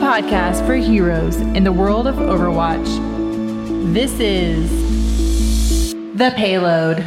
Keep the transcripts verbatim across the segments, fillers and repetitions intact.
podcast for heroes in the world of Overwatch. This is The Payload.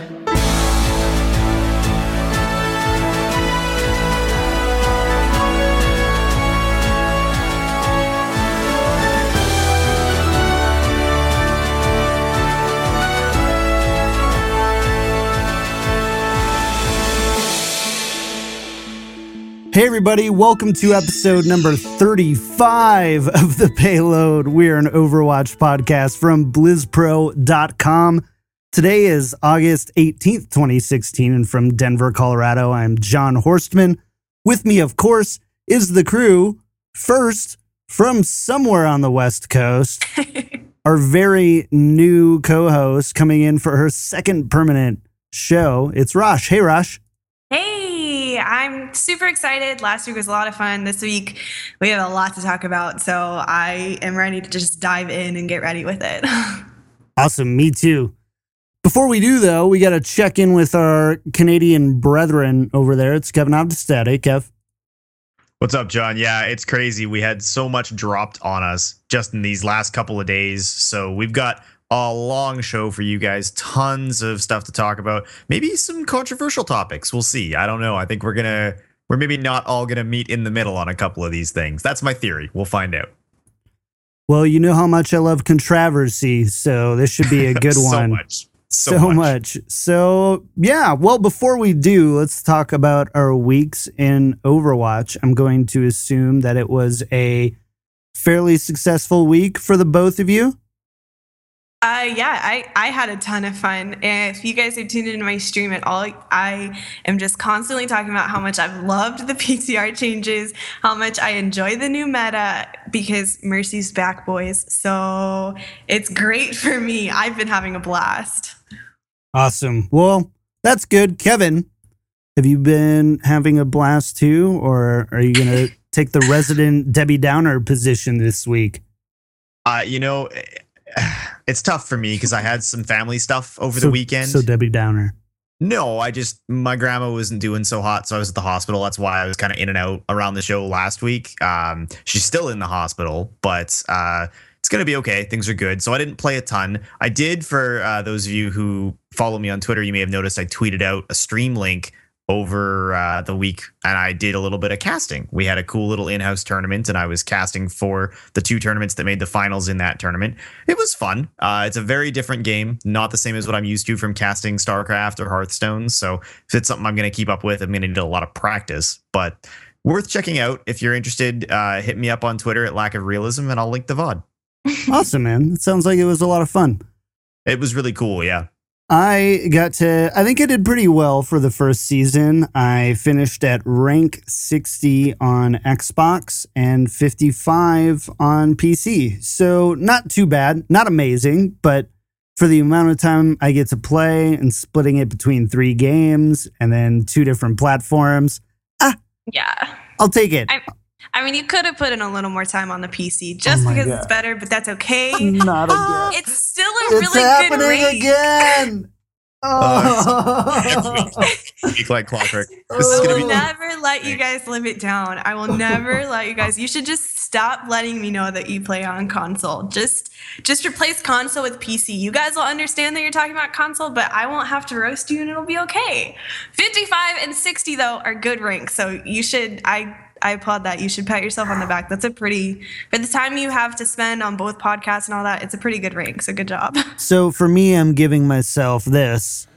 Hey everybody, welcome to episode number thirty-five of The Payload. We're an Overwatch podcast from blizz pro dot com. Today is August eighteenth, twenty sixteen, and from Denver, Colorado, I'm John Horstman. With me, of course, is the crew. First, from somewhere on the West Coast, our very new co-host coming in for her second permanent show. It's Rosh. Hey, Rosh. Hey, I'm super excited. Last week was a lot of fun. This week, we have a lot to talk about, so I am ready to just dive in and get ready with it. Awesome, me too. Before we do, though, we got to check in with our Canadian brethren over there. It's Kevin Obdestad. Hey, Kev. What's up, John? Yeah, it's crazy. We had so much dropped on us just in these last couple of days, so we've got a long show for you guys. Tons of stuff to talk about. Maybe some controversial topics. We'll see. I don't know. I think we're gonna we're maybe not all gonna meet in the middle on a couple of these things. That's my theory. We'll find out. Well, you know how much I love controversy, so this should be a good so one. Much. So, so much. much. So yeah. Well, before we do, let's talk about our weeks in Overwatch. I'm going to assume that it was a fairly successful week for the both of you. Uh, yeah, I, I had a ton of fun. If you guys have tuned into my stream at all, I am just constantly talking about how much I've loved the P T R changes, how much I enjoy the new meta, because Mercy's back, boys. So it's great for me. I've been having a blast. Awesome. Well, that's good. Kevin, have you been having a blast too, or are you going to take the resident Debbie Downer position this week? Uh, you know, it's tough for me because I had some family stuff over so, the weekend. So Debbie Downer. No, I just, my grandma wasn't doing so hot, so I was at the hospital. That's why I was kind of in and out around the show last week. Um, she's still in the hospital, but uh, it's going to be okay. Things are good. So I didn't play a ton. I did, for uh, those of you who follow me on Twitter, you may have noticed I tweeted out a stream link over uh, the week, and I did a little bit of casting. We had a cool little in-house tournament, and I was casting for the two tournaments that made the finals in that tournament. It was fun. Uh, it's a very different game, not the same as what I'm used to from casting StarCraft or Hearthstone. So if it's something I'm going to keep up with, I'm going to need a lot of practice, but worth checking out. If you're interested, uh, hit me up on Twitter at Lack of Realism, and I'll link the V O D. Awesome, man. It sounds like it was a lot of fun. It was really cool, yeah. I got to, I think I did pretty well for the first season. I finished at rank sixty on Xbox and fifty-five on P C. So not too bad, not amazing, but for the amount of time I get to play and splitting it between three games and then two different platforms, ah, Yeah. I'll take it. I, I mean, you could have put in a little more time on the P C just Oh my because God. it's better, but that's okay. Not again. It's still a It's really happening good rank. again. Oh. Speak like clockwork. This I is will going to be never let you guys live it down. I will never let you guys. You should just stop letting me know that you play on console. Just just replace console with P C. You guys will understand that you're talking about console, but I won't have to roast you and it'll be okay. fifty-five and sixty, though, are good ranks. So you should, I, I applaud that. You should pat yourself on the back. That's a pretty, for the time you have to spend on both podcasts and all that, it's a pretty good rank. So good job. So for me, I'm giving myself this.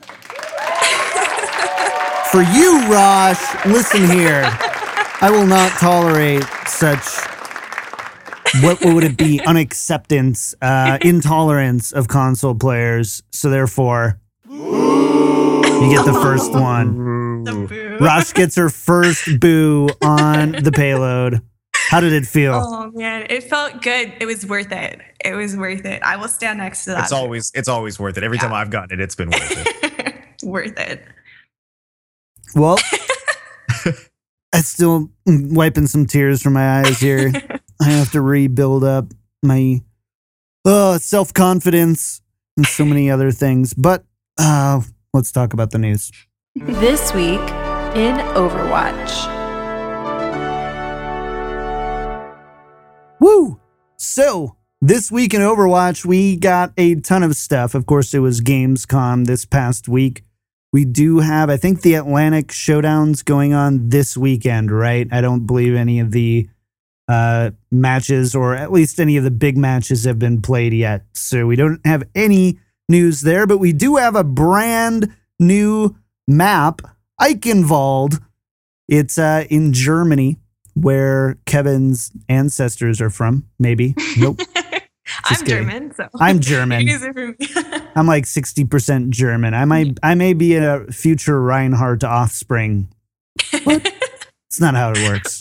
For you, Rosh, listen here. I will not tolerate such, what would it be, unacceptance, uh, intolerance of console players. So therefore, you get the first one. The boo. Rosh gets her first boo on The Payload. How did it feel? Oh man, it felt good. It was worth it. It was worth it. I will stand next to that. It's always it's always worth it. Every Yeah. time I've gotten it, it's been worth it. worth it. Well, I still wiping some tears from my eyes here. I have to rebuild up my uh, self-confidence and so many other things. But uh, let's talk about the news. This week in Overwatch. Woo! So, this week in Overwatch, we got a ton of stuff. Of course, it was Gamescom this past week. We do have, I think, the Atlantic Showdowns going on this weekend, right? I don't believe any of the uh, matches, or at least any of the big matches, have been played yet. So we don't have any news there, but we do have a brand new map, Eichenwald. It's uh, in Germany, where Kevin's ancestors are from, maybe. Nope. I'm kidding. German, so I'm German. You guys are from me. I'm like sixty percent German. I might I may be a future Reinhardt offspring. What? It's not how it works.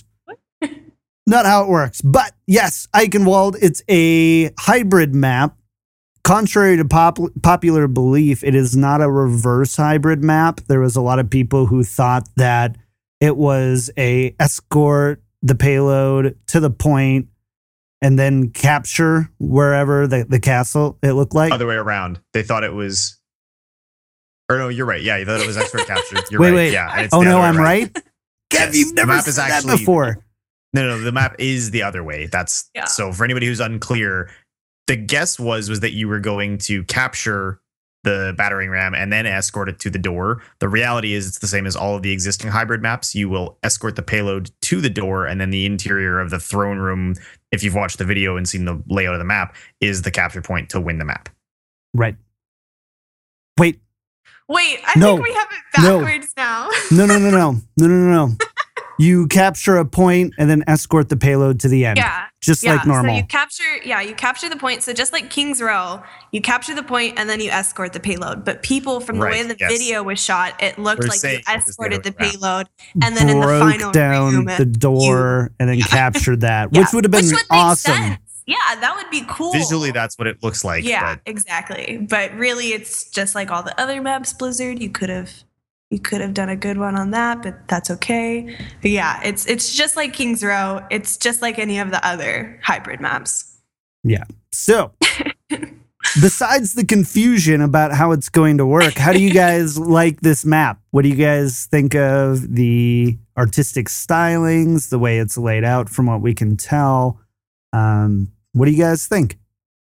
Not how it works. But yes, Eichenwald, it's a hybrid map. Contrary to pop- popular belief, it is not a reverse hybrid map. There was a lot of people who thought that it was a escort the payload to the point and then capture wherever the, the castle, it looked like. Other way around. They thought it was... Or no, you're right. Yeah, you thought it was escort capture. You're wait, right. wait. Yeah, and it's oh, the no, other way I'm around. right? Kev, Yes, you've the never map is said that actually- before. No, no, the map is the other way. That's Yeah. so for anybody who's unclear, the guess was was that you were going to capture the battering ram and then escort it to the door. The reality is it's the same as all of the existing hybrid maps. You will escort the payload to the door, and then the interior of the throne room, if you've watched the video and seen the layout of the map, is the capture point to win the map. Right. Wait. Wait, I No. think we have it No. backwards now. No, no, no, no. No, no, no, no. You capture a point and then escort the payload to the end. Yeah. Just Yeah, like normal. So you capture, yeah, you capture the point. So just like King's Row, you capture the point and then you escort the payload. But people, from the Right, way the yes. video was shot, it looked We're like saying you it was the escorted other the way around. payload and then in the Broke final down room, the door and then captured that, yeah, which would have been which would make awesome. sense. Yeah, that would be cool. Visually, that's what it looks like. yeah, But exactly. But really, it's just like all the other maps, Blizzard. You could have, you could have done a good one on that, but that's okay. But yeah, it's it's just like King's Row. It's just like any of the other hybrid maps. Yeah. So, besides the confusion about how it's going to work, how do you guys like this map? What do you guys think of the artistic stylings, the way it's laid out from what we can tell? Um, what do you guys think?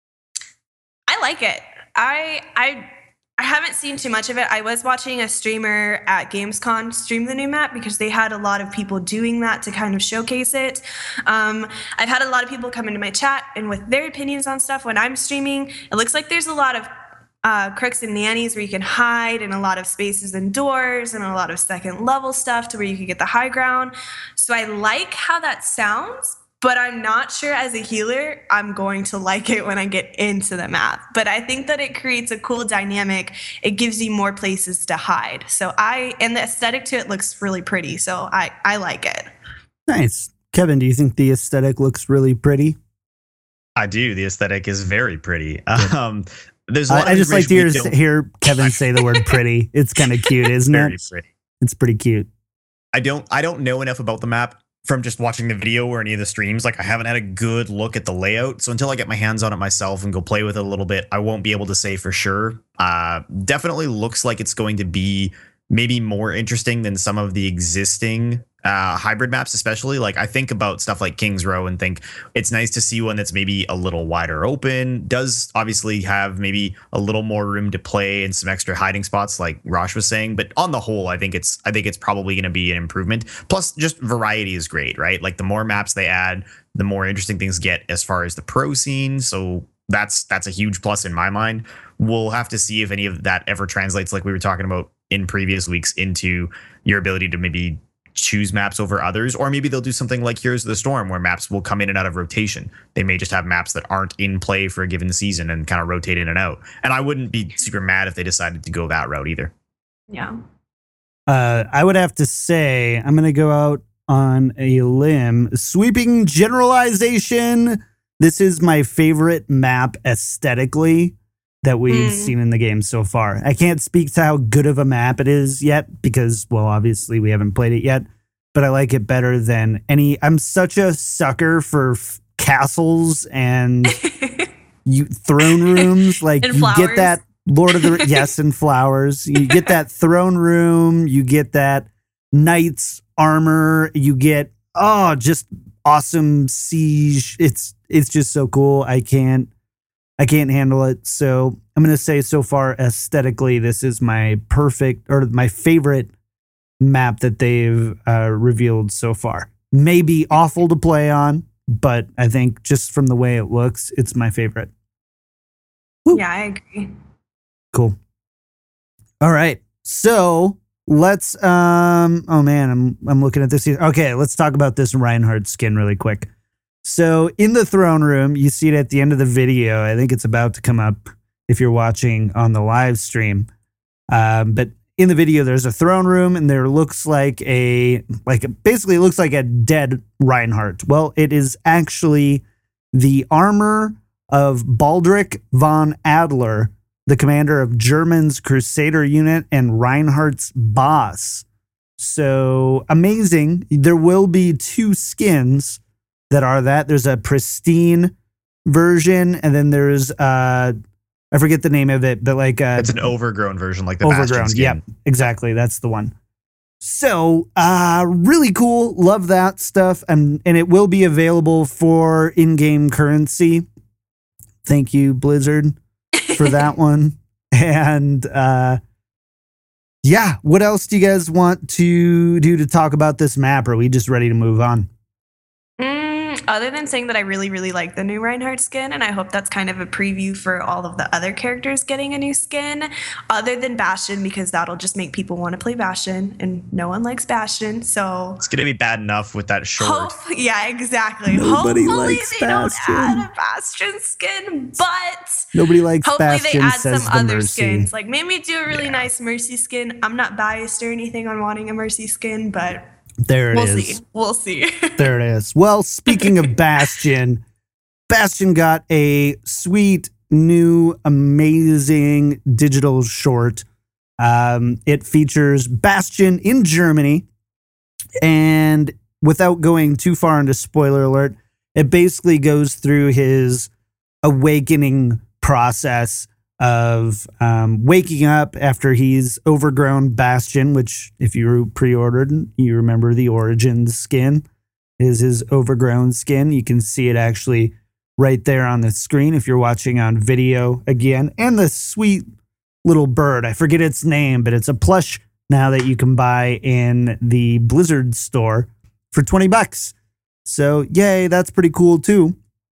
I like it. I I I haven't seen too much of it. I was watching a streamer at Gamescom stream the new map because they had a lot of people doing that to kind of showcase it. Um, I've had a lot of people come into my chat and with their opinions on stuff when I'm streaming. It looks like there's a lot of uh, crooks and nannies where you can hide, and a lot of spaces and doors, and a lot of second level stuff to where you can get the high ground. So I like how that sounds. But I'm not sure as a healer, I'm going to like it when I get into the map. But I think that it creates a cool dynamic. It gives you more places to hide. So I, and the aesthetic to it looks really pretty. So I, I like it. Nice. Kevin, do you think the aesthetic looks really pretty? I do. The aesthetic is very pretty. Um, there's a lot I, of I just like to hear, information we don't- hear Kevin say the word pretty. It's kind of cute, isn't very it? pretty. It's pretty cute. I don't I don't know enough about the map from just watching the video or any of the streams. Like I haven't had a good look at the layout. So until I get my hands on it myself and go play with it a little bit, I won't be able to say for sure. Uh, definitely looks like it's going to be maybe more interesting than some of the existing uh, hybrid maps, especially. Like I think about stuff like King's Row and think it's nice to see one that's maybe a little wider open, does obviously have maybe a little more room to play and some extra hiding spots like Rosh was saying. But on the whole, I think it's I think it's probably going to be an improvement. Plus just variety is great, right? Like the more maps they add, the more interesting things get as far as the pro scene. So that's that's a huge plus in my mind. We'll have to see if any of that ever translates, like we were talking about in previous weeks, into your ability to maybe choose maps over others, or maybe they'll do something like Heroes of the Storm where maps will come in and out of rotation. They may just have maps that aren't in play for a given season and kind of rotate in and out. And I wouldn't be super mad if they decided to go that route either. Yeah. Uh, I would have to say, I'm going to go out on a limb. Sweeping generalization. This is my favorite map aesthetically that we've Mm. seen in the game so far. I can't speak to how good of a map it is yet because, well, obviously we haven't played it yet, but I like it better than any. I'm such a sucker for f- castles and you throne rooms. Like And you get flowers. that Lord of the yes, and flowers. You get that throne room. You get that knight's armor. You get oh, just awesome siege. It's it's just so cool. I can't I can't handle it. So I'm gonna say so far aesthetically, this is my perfect or my favorite map that they've uh, revealed so far. Maybe awful to play on, but I think just from the way it looks, it's my favorite. Woo. Yeah, I agree. Cool. All right. So let's um oh man, I'm I'm looking at this here. Okay, let's talk about this Reinhardt skin really quick. So in the throne room, you see it at the end of the video. I think it's about to come up if you're watching on the live stream. Um, but in the video, there's a throne room, and there looks like a like basically it looks like a dead Reinhardt. Well, it is actually the armor of Baldric von Adler, the commander of German's Crusader unit and Reinhardt's boss. So amazing. There will be two skins that are that. There's a pristine version, and then there's uh I forget the name of it, but like uh it's an overgrown version, like the overgrown. Bastion skin. Yep, exactly. That's the one. So uh really cool. Love that stuff. And and it will be available for in-game currency. Thank you, Blizzard, for that one. And uh yeah, what else do you guys want to do to talk about this map? Or are we just ready to move on? Mm, other than saying that I really, really like the new Reinhardt skin, and I hope that's kind of a preview for all of the other characters getting a new skin, other than Bastion, because that'll just make people want to play Bastion, and no one likes Bastion, so... It's going to be bad enough with that short. Hope, yeah, exactly. Nobody Hopefully likes they Bastion. don't add a Bastion skin, but... Nobody likes hopefully Bastion, they add says some the other Mercy. skins. Like, maybe do a really Yeah. nice Mercy skin. I'm not biased or anything on wanting a Mercy skin, but... There it we'll is. see. We'll see. There it is. Well, speaking of Bastion, Bastion got a sweet, new, amazing digital short. Um, it features Bastion in Germany. And without going too far into spoiler alert, it basically goes through his awakening process of um, waking up after he's overgrown Bastion, which if you pre-ordered, you remember the Origins skin is his overgrown skin. You can see it actually right there on the screen if you're watching on video again. And the sweet little bird, I forget its name, but it's a plush now that you can buy in the Blizzard store for twenty bucks. So yay, that's pretty cool too.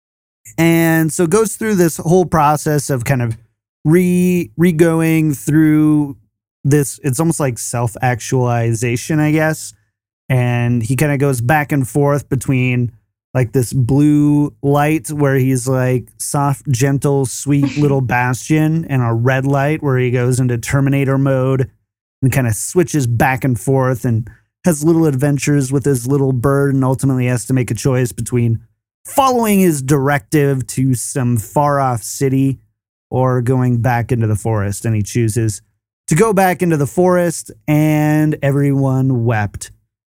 And so it goes through this whole process of kind of re re-going through this. It's almost like self-actualization, I guess. And he kind of goes back and forth between like this blue light where he's like soft, gentle, sweet little Bastion, and a red light where he goes into Terminator mode and kind of switches back and forth and has little adventures with his little bird, and ultimately has to make a choice between following his directive to some far off city or going back into the forest. And he chooses to go back into the forest, and everyone wept.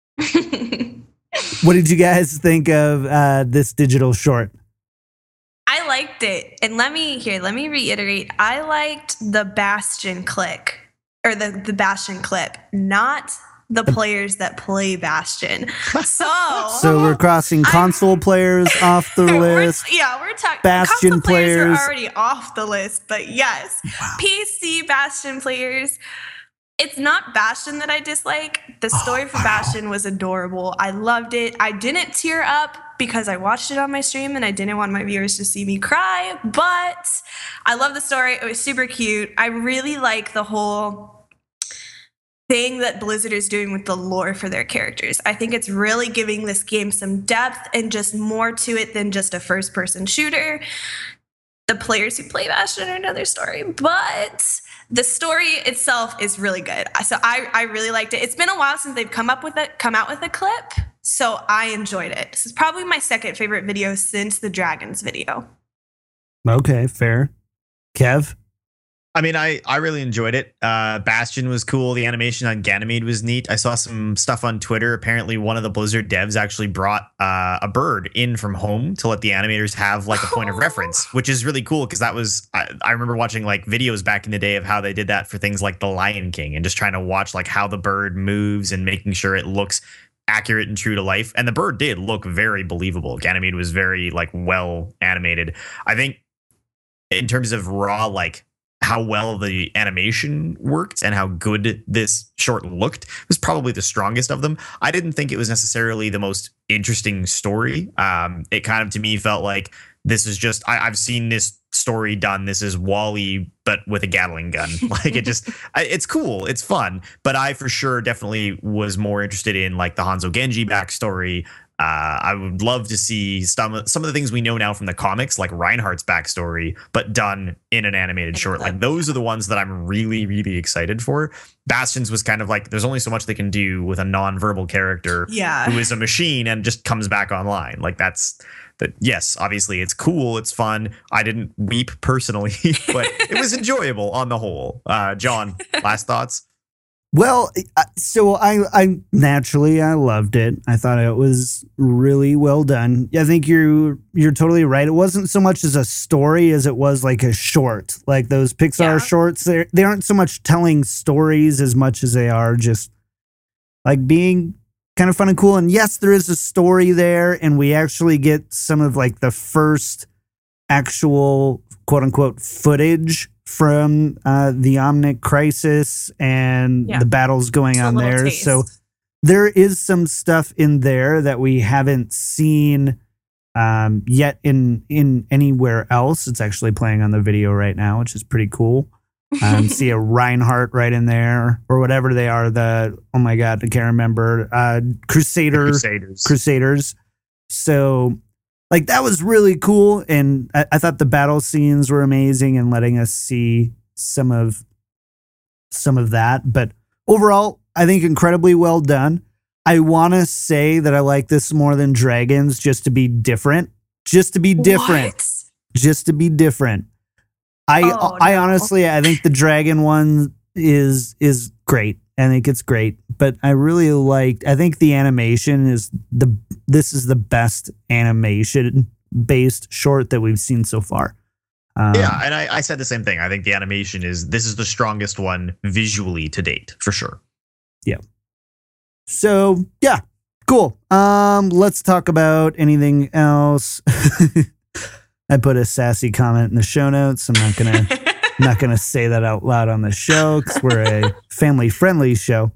What did you guys think of uh, this digital short? I liked it. And let me here, let me reiterate. I liked the Bastion click or the, the Bastion clip, not the players that play Bastion. So So we're crossing console I'm, players off the list. We're, yeah, we're talking Bastion players. players are already off the list, but yes, wow. P C Bastion players. It's not Bastion that I dislike. The story oh, for wow. Bastion was adorable. I loved it. I didn't tear up because I watched it on my stream and I didn't want my viewers to see me cry, but I love the story. It was super cute. I really like the whole thing that Blizzard is doing with the lore for their characters. I think it's really giving this game some depth and just more to it than just a first-person shooter. The players who play Bastion are another story, but the story itself is really good. So I, I really liked it. It's been a while since they've come up with it, come out with a clip, so I enjoyed it. This is probably my second favorite video since the Dragons video. Okay, fair. Kev? I mean, I, I really enjoyed it. Uh, Bastion was cool. The animation on Ganymede was neat. I saw some stuff on Twitter. Apparently, one of the Blizzard devs actually brought uh, a bird in from home to let the animators have like a point of reference, which is really cool because that was I, I remember watching like videos back in the day of how they did that for things like The Lion King and just trying to watch like how the bird moves and making sure it looks accurate and true to life. And the bird did look very believable. Ganymede was very like well animated. I think in terms of raw, like how well the animation worked and how good this short looked was probably the strongest of them. I didn't think it was necessarily the most interesting story. Um, it kind of, to me, felt like this is just, I, I've seen this story done. This is Wall-E, but with a Gatling gun. Like it just, I, it's cool. It's fun. But I for sure definitely was more interested in like the Hanzo Genji backstory. Uh, I would love to see some, some of the things we know now from the comics, like Reinhardt's backstory, but done in an animated short. Like those are the ones that I'm really, really excited for. Bastions was kind of like, there's only so much they can do with a non-verbal character yeah. who is a machine and just comes back online. Like that's that. Yes, obviously it's cool. It's fun. I didn't weep personally, but it was enjoyable on the whole. Uh, John, last thoughts? Well, so I, I naturally I loved it. I thought it was really well done. I think you're you're totally right. It wasn't so much as a story as it was like a short. Like those Pixar yeah. shorts, they they aren't so much telling stories as much as they are just like being kind of fun and cool. And yes, there is a story there, and we actually get some of like the first actual quote unquote footage from uh, the Omnic Crisis and yeah. the battles going Just on there. Taste. So there is some stuff in there that we haven't seen um, yet in in anywhere else. It's actually playing on the video right now, which is pretty cool. Um, see a Reinhardt right in there or whatever they are. The, oh my God, I can't remember. Uh, Crusader, Crusaders. Crusaders. So like that was really cool, and I, I thought the battle scenes were amazing and letting us see some of some of that. But overall, I think incredibly well done. I want to say that I like this more than Dragons, just to be different, just to be different, What? just to be different. I Oh, I no. honestly I think the Dragon one is is great. I think it's great, but I really liked, I think the animation is the, this is the best animation based short that we've seen so far. Um, Yeah, and I, I said the same thing. I think the animation is, this is the strongest one visually to date, for sure. Yeah. So yeah, cool. Um, let's talk about anything else. I put a sassy comment in the show notes. I'm not gonna not gonna say that out loud on the show because we're a family friendly show.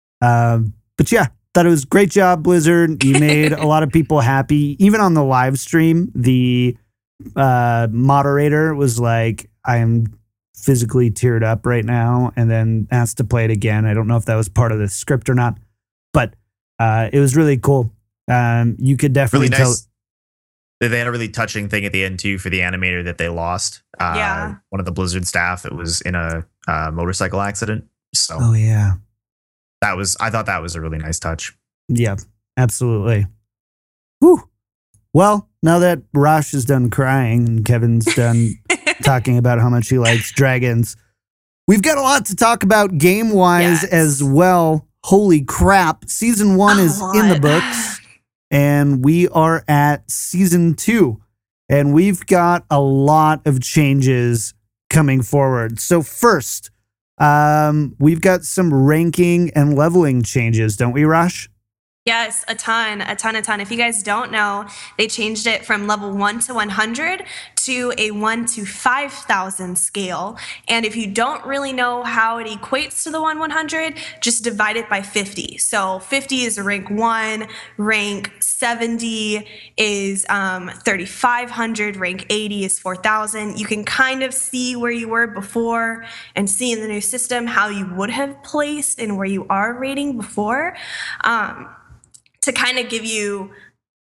Um, but yeah, thought it was a great job, Blizzard. You made a lot of people happy. Even on the live stream, the uh, moderator was like, "I am physically teared up right now," and then asked to play it again. I don't know if that was part of the script or not, but uh, it was really cool. Um, you could definitely Really tell. nice. They had a really touching thing at the end too for the animator that they lost. Uh, Yeah. One of the Blizzard staff. It was in a uh, motorcycle accident. So Oh yeah, that was, I thought that was a really nice touch. yeah, absolutely. Whew. Well, now that Rosh is done crying and Kevin's done talking about how much he likes dragons, we've got a lot to talk about game wise Yes. as well. Holy crap! Season one A is in the lot. books. And we are at season two, and we've got a lot of changes coming forward. So first, um, we've got some ranking and leveling changes, don't we, Rosh? Yes, a ton, a ton, a ton. If you guys don't know, they changed it from level one to one hundred to a one to five thousand scale. And if you don't really know how it equates to the one one hundred, just divide it by fifty. So fifty is rank one, rank seventy is um, thirty-five hundred, rank eighty is four thousand. You can kind of see where you were before and see in the new system how you would have placed and where you are rating before. Um, to kind of give you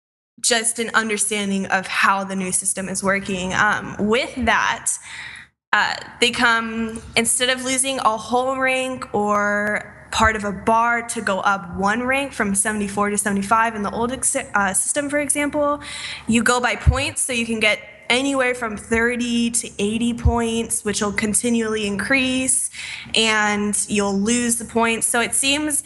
just an understanding of how the new system is working. Um, with that, uh, they come, instead of losing a whole rank or part of a bar to go up one rank from seventy-four to seventy-five in the old ex- uh, system, for example, you go by points, so you can get anywhere from thirty to eighty points, which will continually increase, and you'll lose the points. So it seems,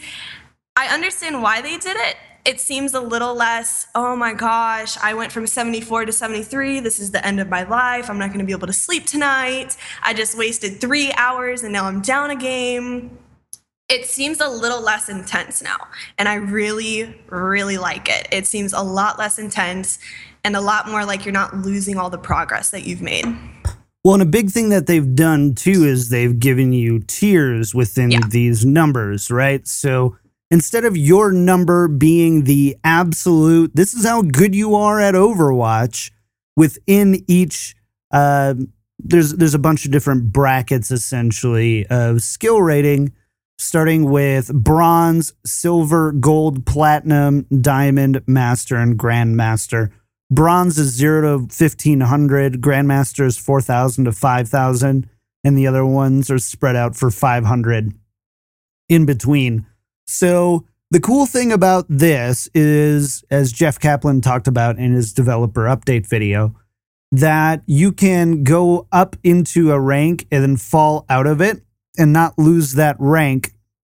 I understand why they did it. It seems a little less, oh my gosh, I went from seventy-four to seventy-three. This is the end of my life. I'm not going to be able to sleep tonight. I just wasted three hours and now I'm down a game. it seems a little less intense now. And I really, really like it. It seems a lot less intense and a lot more like you're not losing all the progress that you've made. Well, and a big thing that they've done too is they've given you tiers within yeah. these numbers, right? So instead of your number being the absolute, this is how good you are at Overwatch, within each, uh, there's there's a bunch of different brackets essentially of skill rating, starting with bronze, silver, gold, platinum, diamond, master, and grandmaster. Bronze is zero to fifteen hundred, grandmaster is four thousand to five thousand, and the other ones are spread out for five hundred in between. So the cool thing about this is, as Jeff Kaplan talked about in his developer update video, that you can go up into a rank and then fall out of it and not lose that rank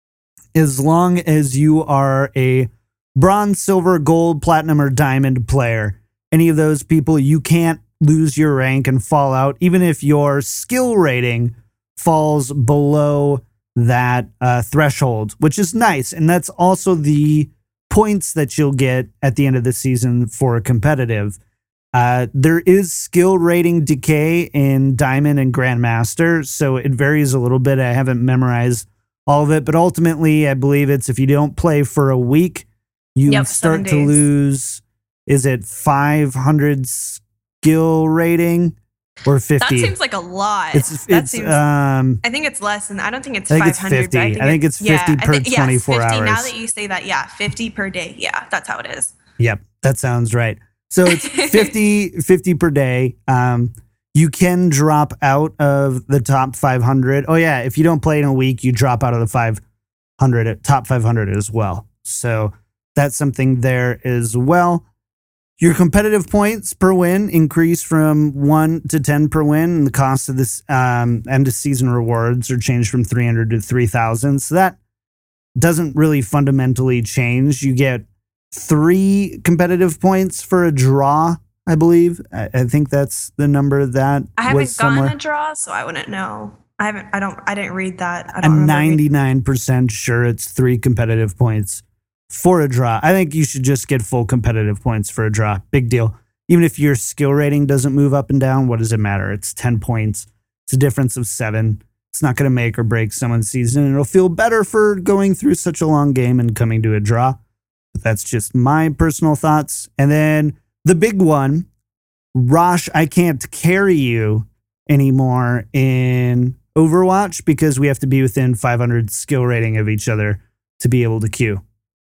as long as you are a bronze, silver, gold, platinum, or diamond player. Any of those people, you can't lose your rank and fall out, even if your skill rating falls below that uh, threshold, which is nice. And that's also the points that you'll get at the end of the season for competitive. Uh, there is skill rating decay in Diamond and Grandmaster, so it varies a little bit. I haven't memorized all of it, but ultimately, I believe it's if you don't play for a week, you yep, start to lose... Is it five hundred skill rating or fifty? That seems like a lot. It's, that it's, seems, um, I think it's less than, I don't think it's I think five hundred. It's fifty. I think, I think it's, it's fifty yeah, per think, twenty-four yes, fifty, hours. Now that you say that, yeah, fifty per day. Yeah, that's how it is. Yep, that sounds right. So it's fifty, fifty per day. Um, you can drop out of the top five hundred. Oh yeah, if you don't play in a week, you drop out of the five hundred, top five hundred as well. So that's something there as well. Your competitive points per win increase from one to ten per win, and the cost of this um, end of season rewards are changed from three hundred to three thousand. So that doesn't really fundamentally change. You get three competitive points for a draw, I believe. I, I think that's the number that I haven't was gotten somewhere. a draw, so I wouldn't know. I haven't. I don't. I didn't read that. I don't I'm remember ninety-nine percent sure it's three competitive points for a draw. I think you should just get full competitive points for a draw. Big deal. Even if your skill rating doesn't move up and down, what does it matter? It's ten points. It's a difference of seven. It's not going to make or break someone's season. And it'll feel better for going through such a long game and coming to a draw. But that's just my personal thoughts. And then the big one, Rosh, I can't carry you anymore in Overwatch because we have to be within five hundred skill rating of each other to be able to queue.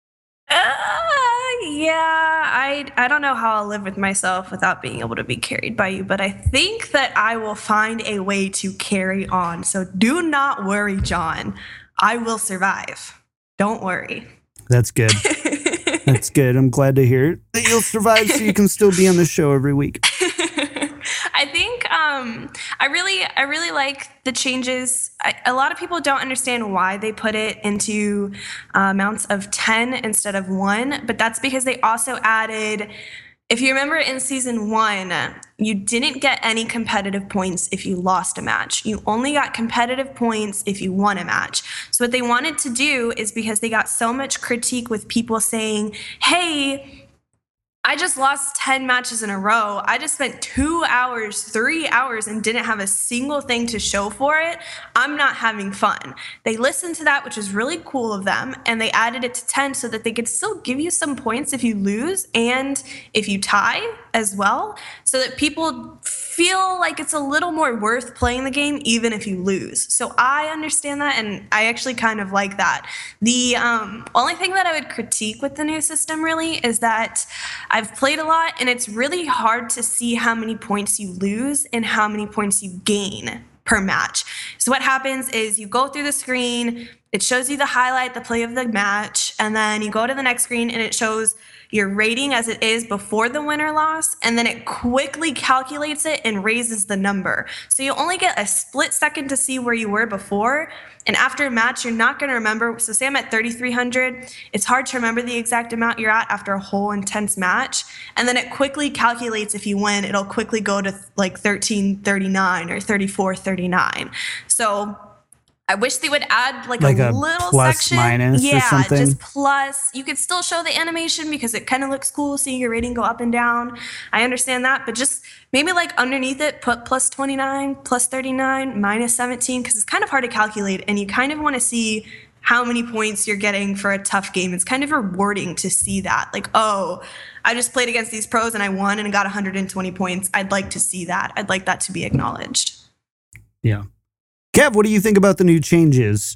Uh, yeah, I I don't know how I'll live with myself without being able to be carried by you, but I think that I will find a way to carry on. So do not worry, John. I will survive. Don't worry. That's good. That's good. I'm glad to hear it. That you'll survive so you can still be on the show every week. I think um, I really, I really like the changes. I, a lot of people don't understand why they put it into uh, amounts of ten instead of one, but that's because they also added, if you remember in season one, you didn't get any competitive points if you lost a match. You only got competitive points if you won a match. So what they wanted to do is because they got so much critique with people saying, hey, I just lost ten matches in a row. I just spent two hours, three hours and didn't have a single thing to show for it. I'm not having fun. They listened to that, which is really cool of them, and they added it to ten so that they could still give you some points if you lose and if you tie as well, so that people feel like it's a little more worth playing the game even if you lose. So I understand that, and I actually kind of like that. The um, only thing that I would critique with the new system really is that I've played a lot, and it's really hard to see how many points you lose and how many points you gain per match. So what happens is you go through the screen, it shows you the highlight, the play of the match, and then you go to the next screen and it shows your rating as it is before the win or loss, and then it quickly calculates it and raises the number. So you only get a split second to see where you were before, and after a match, you're not going to remember. So say I'm at thirty-three hundred, it's hard to remember the exact amount you're at after a whole intense match, and then it quickly calculates if you win, it'll quickly go to like thirteen thirty-nine or thirty-four thirty-nine. So I wish they would add like, like a, a little plus section. minus yeah, or something. just plus. You could still show the animation because it kind of looks cool, seeing your rating go up and down. I understand that, but just maybe like underneath it, put plus twenty-nine, plus thirty-nine, minus seventeen, because it's kind of hard to calculate, and you kind of want to see how many points you're getting for a tough game. It's kind of rewarding to see that. Like, oh, I just played against these pros and I won and got one hundred twenty points. I'd like to see that. I'd like that to be acknowledged. Yeah. Kev, what do you think about the new changes?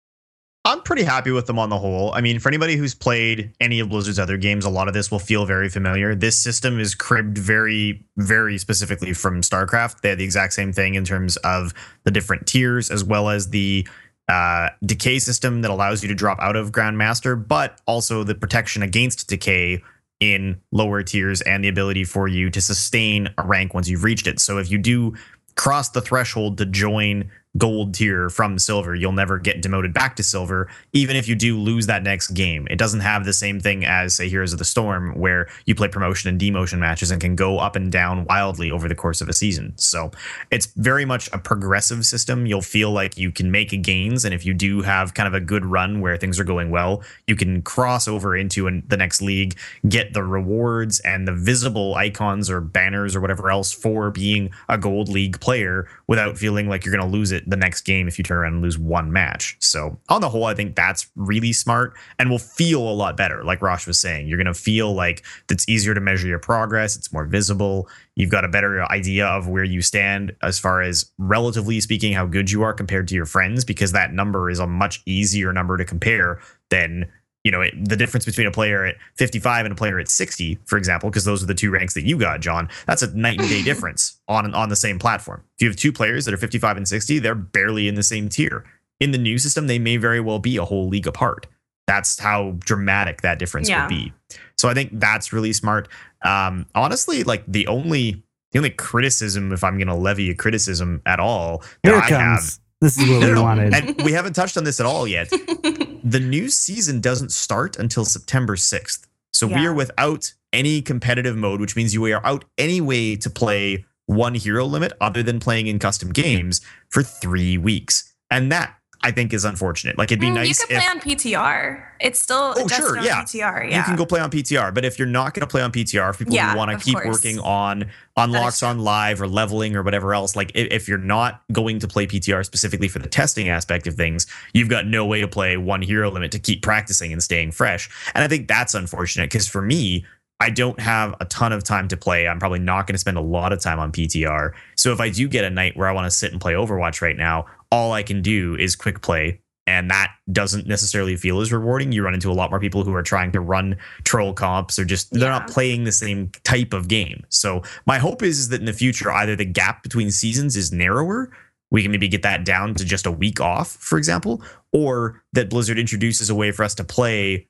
I'm pretty happy with them on the whole. I mean, for anybody who's played any of Blizzard's other games, a lot of this will feel very familiar. This system is cribbed very, very specifically from StarCraft. They had the exact same thing in terms of the different tiers, as well as the uh, decay system that allows you to drop out of Grandmaster, but also the protection against decay in lower tiers and the ability for you to sustain a rank once you've reached it. So if you do cross the threshold to join gold tier from silver, you'll never get demoted back to silver, even if you do lose that next game. It doesn't have the same thing as, say, Heroes of the Storm, where you play promotion and demotion matches and can go up and down wildly over the course of a season. So it's very much a progressive system. You'll feel like you can make gains, and if you do have kind of a good run where things are going well, you can cross over into an, the next league, get the rewards and the visible icons or banners or whatever else for being a gold league player without feeling like you're going to lose it the next game if you turn around and lose one match. So on the whole, I think that's really smart and will feel a lot better. Like Rosh was saying, you're going to feel like it's easier to measure your progress. It's more visible. You've got a better idea of where you stand as far as, relatively speaking, how good you are compared to your friends, because that number is a much easier number to compare than, you know, it, the difference between a player at fifty-five and a player at sixty, for example, because those are the two ranks that you got, John. That's a night and day difference on on the same platform. If you have two players that are fifty-five and sixty, they're barely in the same tier. In the new system, they may very well be a whole league apart. That's how dramatic that difference Yeah. would be. So I think that's really smart. Um, honestly, like the only the only criticism, if I'm going to levy a criticism at all, that Here it I comes. have. This is what we wanted. And we haven't touched on this at all yet. The new season doesn't start until September sixth. So we Yeah. are without any competitive mode, which means you are out any way to play one hero limit other than playing in custom games for three weeks. And that, I think, is unfortunate. Like, it'd be Mm, nice you could if... play on P T R. It's still Oh, adjusted sure, on yeah. P T R. Yeah. You can go play on P T R, but if you're not going to play on P T R, if people Yeah, who want to of keep course. working on unlocks on live or leveling or whatever else, like if, if you're not going to play P T R specifically for the testing aspect of things, you've got no way to play one hero limit to keep practicing and staying fresh. And I think that's unfortunate, because for me, I don't have a ton of time to play. I'm probably not going to spend a lot of time on P T R. So if I do get a night where I want to sit and play Overwatch right now, all I can do is quick play. And that doesn't necessarily feel as rewarding. You run into a lot more people who are trying to run troll comps, or just they're Yeah. not playing the same type of game. So my hope is, is that in the future, either the gap between seasons is narrower. We can maybe get that down to just a week off, for example, or that Blizzard introduces a way for us to play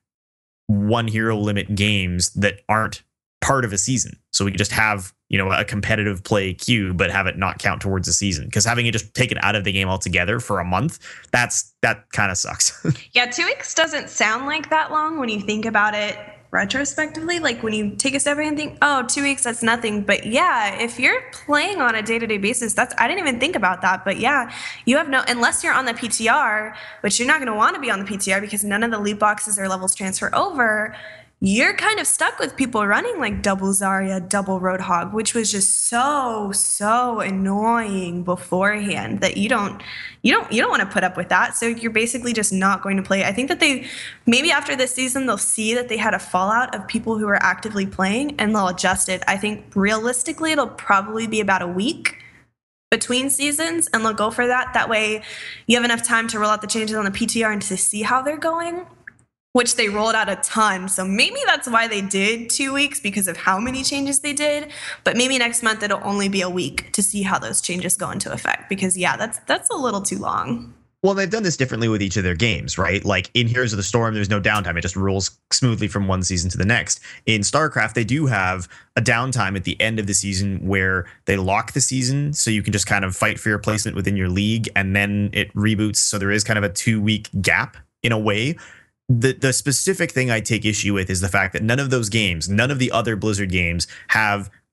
one hero limit games that aren't part of a season. So we can just have, you know, a competitive play queue, but have it not count towards the season. Because having it just taken out of the game altogether for a month, that's that kind of sucks. Yeah, two weeks doesn't sound like that long when you think about it retrospectively. Like when you take a step back and think, oh, two weeks, that's nothing. But yeah, if you're playing on a day-to-day basis, that's, I didn't even think about that. But yeah, you have no, unless you're on the P T R, which you're not going to want to be on the P T R because none of the loot boxes or levels transfer over, you're kind of stuck with people running like double Zarya, double Roadhog, which was just so, so annoying beforehand that you don't, you don't, you don't want to put up with that. So you're basically just not going to play. I think that they, maybe after this season, they'll see that they had a fallout of people who are actively playing and they'll adjust it. I think realistically, it'll probably be about a week between seasons, and they'll go for that. That way you have enough time to roll out the changes on the P T R and to see how they're going, which they rolled out a ton. So maybe that's why they did two weeks, because of how many changes they did. But maybe next month it'll only be a week to see how those changes go into effect. Because yeah, that's that's a little too long. Well, they've done this differently with each of their games, right? Like in Heroes of the Storm, there's no downtime. It just rolls smoothly from one season to the next. In StarCraft, they do have a downtime at the end of the season where they lock the season, so you can just kind of fight for your placement within your league, and then it reboots. So there is kind of a two-week gap in a way. The the specific thing I take issue with is the fact that none of those games, none of the other Blizzard games have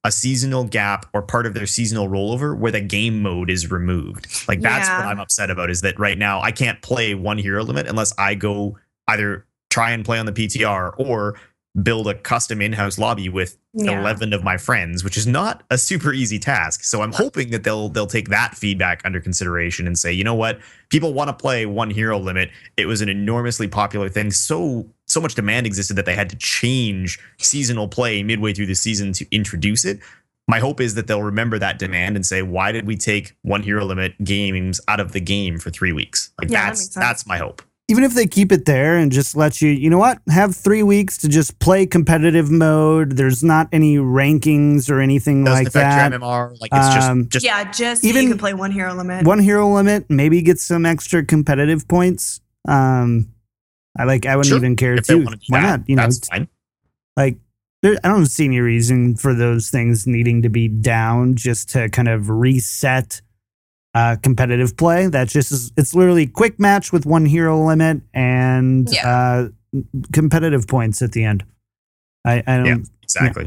a seasonal gap or part of their seasonal rollover where the game mode is removed. Like that's Yeah. what I'm upset about, is that right now I can't play one hero limit unless I go either try and play on the P T R or build a custom in-house lobby with Yeah. eleven of my friends, which is not a super easy task. So I'm hoping that they'll they'll take that feedback under consideration and say, you know what, people want to play one hero limit. It was an enormously popular thing. So so much demand existed that they had to change seasonal play midway through the season to introduce it. My hope is that they'll remember that demand and say, why did we take one hero limit games out of the game for three weeks? Like Yeah, that that's makes sense. that's my hope. Even if they keep it there and just let you, you know what, have three weeks to just play competitive mode. There's not any rankings or anything Doesn't like affect that. your M M R. Like it's Um, just just Yeah, just so Even you can play one hero limit. One hero limit, maybe get some extra competitive points. Um, I like. I wouldn't Sure. even care if they too. want to do Why that, not? You know, that's fine. like there, I don't see any reason for those things needing to be down just to kind of reset uh, competitive play. That's just is, it's literally quick match with one hero limit and Yeah. uh, competitive points at the end. I, I don't. Yeah, exactly.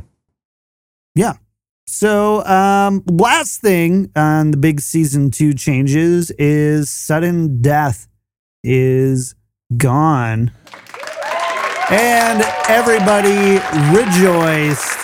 So, um, last thing on the big season two changes is sudden death is gone. And everybody rejoiced.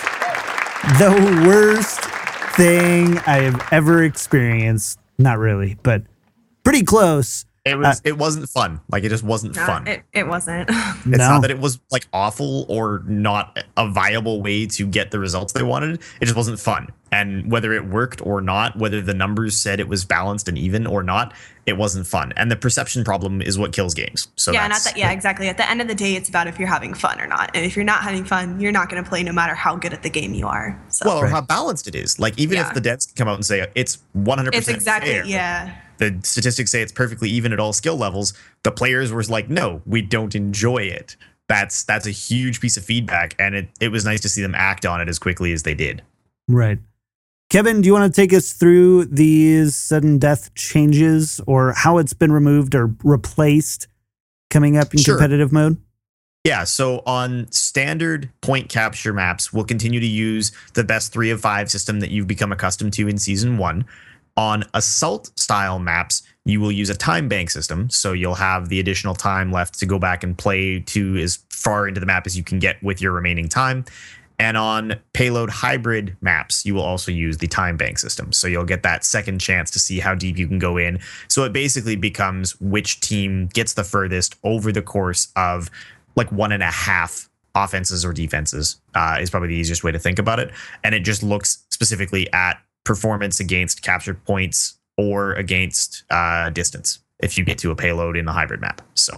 The worst thing I have ever experienced. Not really, but pretty close. It was. it wasn't fun. Like it just wasn't No, fun. It, it wasn't. It's No. not that it was like awful or not a viable way to get the results they wanted. It just wasn't fun. And whether it worked or not, whether the numbers said it was balanced and even or not, it wasn't fun. And the perception problem is what kills games. So yeah, not that's, that. Yeah, exactly. At the end of the day, it's about if you're having fun or not. And if you're not having fun, you're not going to play no matter how good at the game you are. So well, or Right. how balanced it is. Like even Yeah. if the devs come out and say it's one hundred it's percent exactly fair, yeah. the statistics say it's perfectly even at all skill levels, the players were like, no, we don't enjoy it. That's that's a huge piece of feedback, and it, it was nice to see them act on it as quickly as they did. Right. Kevin, do you want to take us through these sudden death changes or how it's been removed or replaced coming up in Sure. competitive mode? Yeah, so on standard point capture maps, we'll continue to use the best three of five system that you've become accustomed to in season one. On assault style maps, you will use a time bank system. So you'll have the additional time left to go back and play to as far into the map as you can get with your remaining time. And on payload hybrid maps, you will also use the time bank system. So you'll get that second chance to see how deep you can go in. So it basically becomes which team gets the furthest over the course of like one and a half offenses or defenses, uh, is probably the easiest way to think about it. And it just looks specifically at performance against captured points or against uh, distance if you get to a payload in the hybrid map. So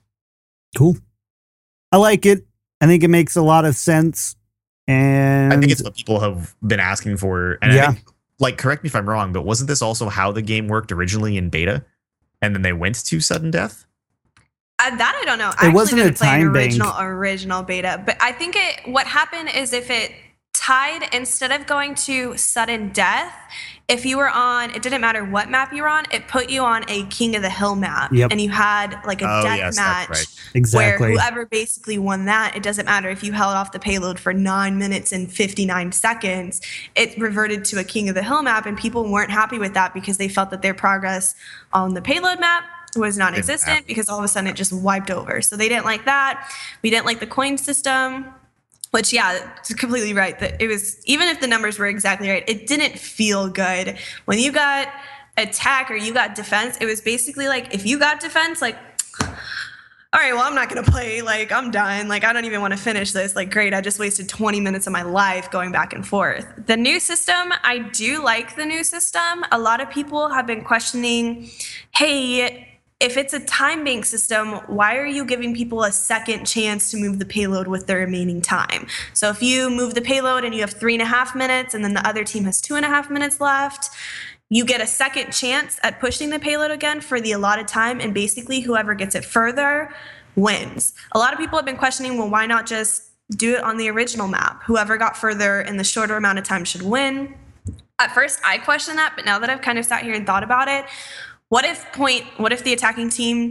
Cool. I like it. I think it makes a lot of sense. And I think it's what people have been asking for. And Yeah. I think, like, correct me if I'm wrong, but wasn't this also how the game worked originally in beta? And then they went to sudden death? Uh, that I don't know. I It actually wasn't a didn't play an time bank. original original beta, but I think it. What happened is if it tied instead of going to sudden death, if you were on, it didn't matter what map you were on, it put you on a King of the Hill map, Yep. and you had like a Oh, death yes, that's match. right. exactly. Where whoever basically won that, it doesn't matter if you held off the payload for nine minutes and fifty-nine seconds, it reverted to a King of the Hill map, and people weren't happy with that because they felt that their progress on the payload map was non-existent happen. because all of a sudden it just wiped over. So they didn't like that. We didn't like the coin system. Which, yeah, it's completely right. That it was, even if the numbers were exactly right, it didn't feel good. When you got attack or you got defense, it was basically like, if you got defense, like, all right, well, I'm not going to play. Like, I'm done. Like, I don't even want to finish this. Like, great. I just wasted twenty minutes of my life going back and forth. The new system, I do like the new system. A lot of people have been questioning, hey, if it's a time bank system, why are you giving people a second chance to move the payload with their remaining time? So if you move the payload and you have three and a half minutes and then the other team has two and a half minutes left, you get a second chance at pushing the payload again for the allotted time, and basically whoever gets it further wins. A lot of people have been questioning, well, why not just do it on the original map? Whoever got further in the shorter amount of time should win. At first, I questioned that, but now that I've kind of sat here and thought about it, What if point? What if the attacking team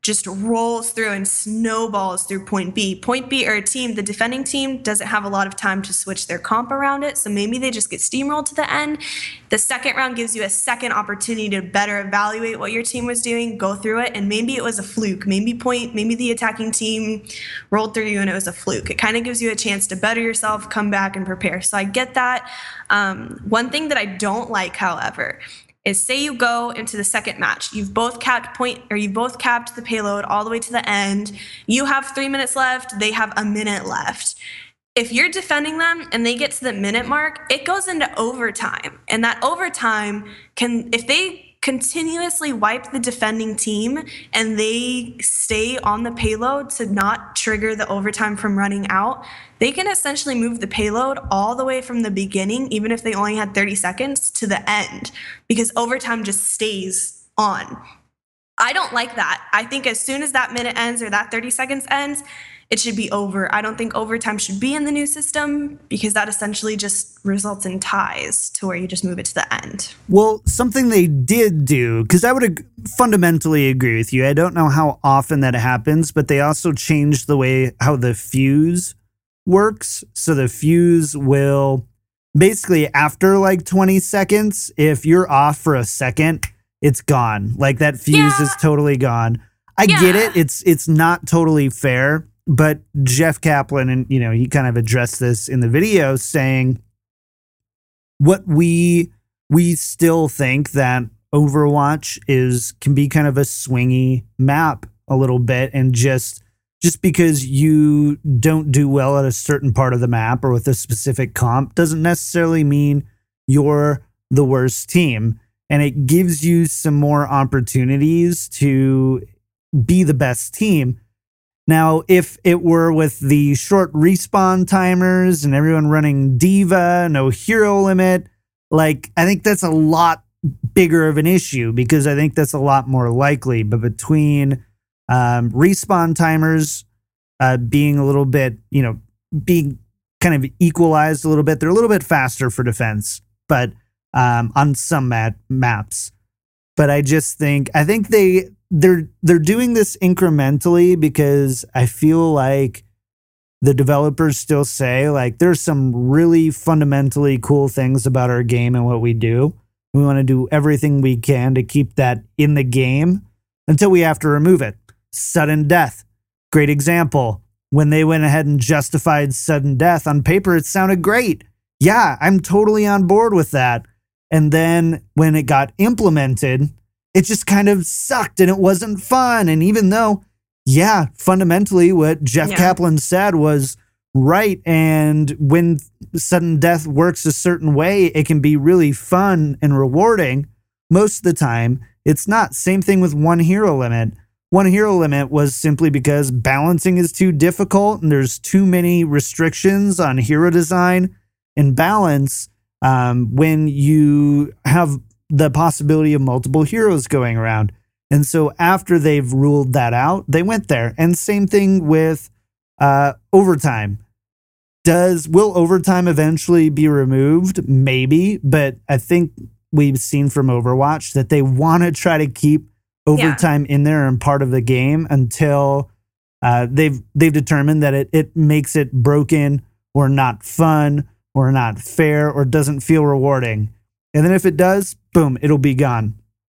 just rolls through and snowballs through point B. Point B, or a team, the defending team doesn't have a lot of time to switch their comp around it, so maybe they just get steamrolled to the end. The second round gives you a second opportunity to better evaluate what your team was doing, go through it, and maybe it was a fluke. Maybe point, maybe the attacking team rolled through you and it was a fluke. It kind of gives you a chance to better yourself, come back, and prepare. So I get that. Um, one thing that I don't like, however, is say you go into the second match. You've both capped point, or you've both capped the payload all the way to the end. You have three minutes left. They have a minute left. If you're defending them and they get to the minute mark, it goes into overtime. And that overtime can, if they continuously wipe the defending team and they stay on the payload to not trigger the overtime from running out, they can essentially move the payload all the way from the beginning, even if they only had thirty seconds, to the end, because overtime just stays on. I don't like that. I think as soon as that minute ends or that thirty seconds ends, it should be over. I don't think overtime should be in the new system, because that essentially just results in ties to where you just move it to the end. Well, something they did do, because I would ag- fundamentally agree with you. I don't know how often that happens, but they also changed the way how the fuse works. So the fuse will basically, after like twenty seconds, if you're off for a second, it's gone. Like that fuse Yeah. is totally gone. I Yeah. get it. It's it's not totally fair. But Jeff Kaplan, and you know, he kind of addressed this in the video, saying what we we still think that Overwatch is can be kind of a swingy map a little bit, and just just because you don't do well at a certain part of the map or with a specific comp doesn't necessarily mean you're the worst team, and it gives you some more opportunities to be the best team. Now, if it were with the short respawn timers and everyone running Diva, no hero limit, like, I think that's a lot bigger of an issue, because I think that's a lot more likely. But between um, respawn timers uh, being a little bit, you know, being kind of equalized a little bit, they're a little bit faster for defense, but um, on some mat- maps. But I just think, I think they... They're they're doing this incrementally, because I feel like the developers still say, like, there's some really fundamentally cool things about our game and what we do. We want to do everything we can to keep that in the game until we have to remove it. Sudden death, great example. When they went ahead and justified sudden death on paper, it sounded great. Yeah, I'm totally on board with that. And then when it got implemented, it just kind of sucked and it wasn't fun. And even though, yeah, fundamentally what Jeff Yeah. Kaplan said was right. And when sudden death works a certain way, it can be really fun and rewarding. Most of the time, it's not. Same thing with one hero limit. One hero limit was simply because balancing is too difficult and there's too many restrictions on hero design and balance um, when you have the possibility of multiple heroes going around. And so after they've ruled that out, they went there. And same thing with uh, overtime. Does, will overtime eventually be removed? Maybe, but I think we've seen from Overwatch that they want to try to keep overtime yeah. in there and part of the game until uh, they've they've determined that it, it makes it broken or not fun or not fair or doesn't feel rewarding. And then if it does, boom, it'll be gone.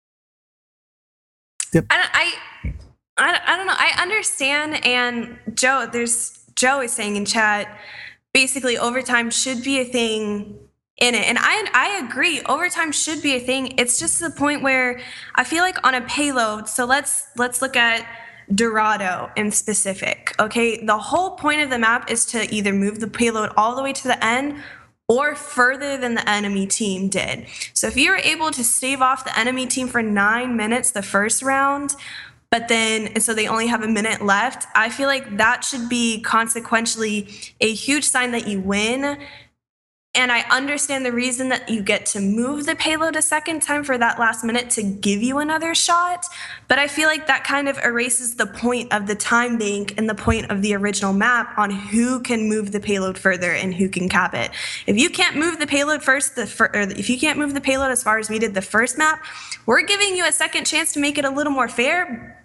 Yep. I, I, I, I don't know. I understand. And Joe, there's Joe is saying in chat, basically overtime should be a thing in it. And I, I agree. Overtime should be a thing. It's just the point where I feel like on a payload. So let's, let's look at Dorado in specific. Okay. The whole point of the map is to either move the payload all the way to the end or further than the enemy team did. So if you were able to stave off the enemy team for nine minutes the first round, but then, and so they only have a minute left, I feel like that should be consequentially a huge sign that you win. And I understand the reason that you get to move the payload a second time for that last minute to give you another shot. But I feel like that kind of erases the point of the time bank and the point of the original map on who can move the payload further and who can cap it. If you can't move the payload first, the fir- or if you can't move the payload as far as we did the first map, we're giving you a second chance to make it a little more fair,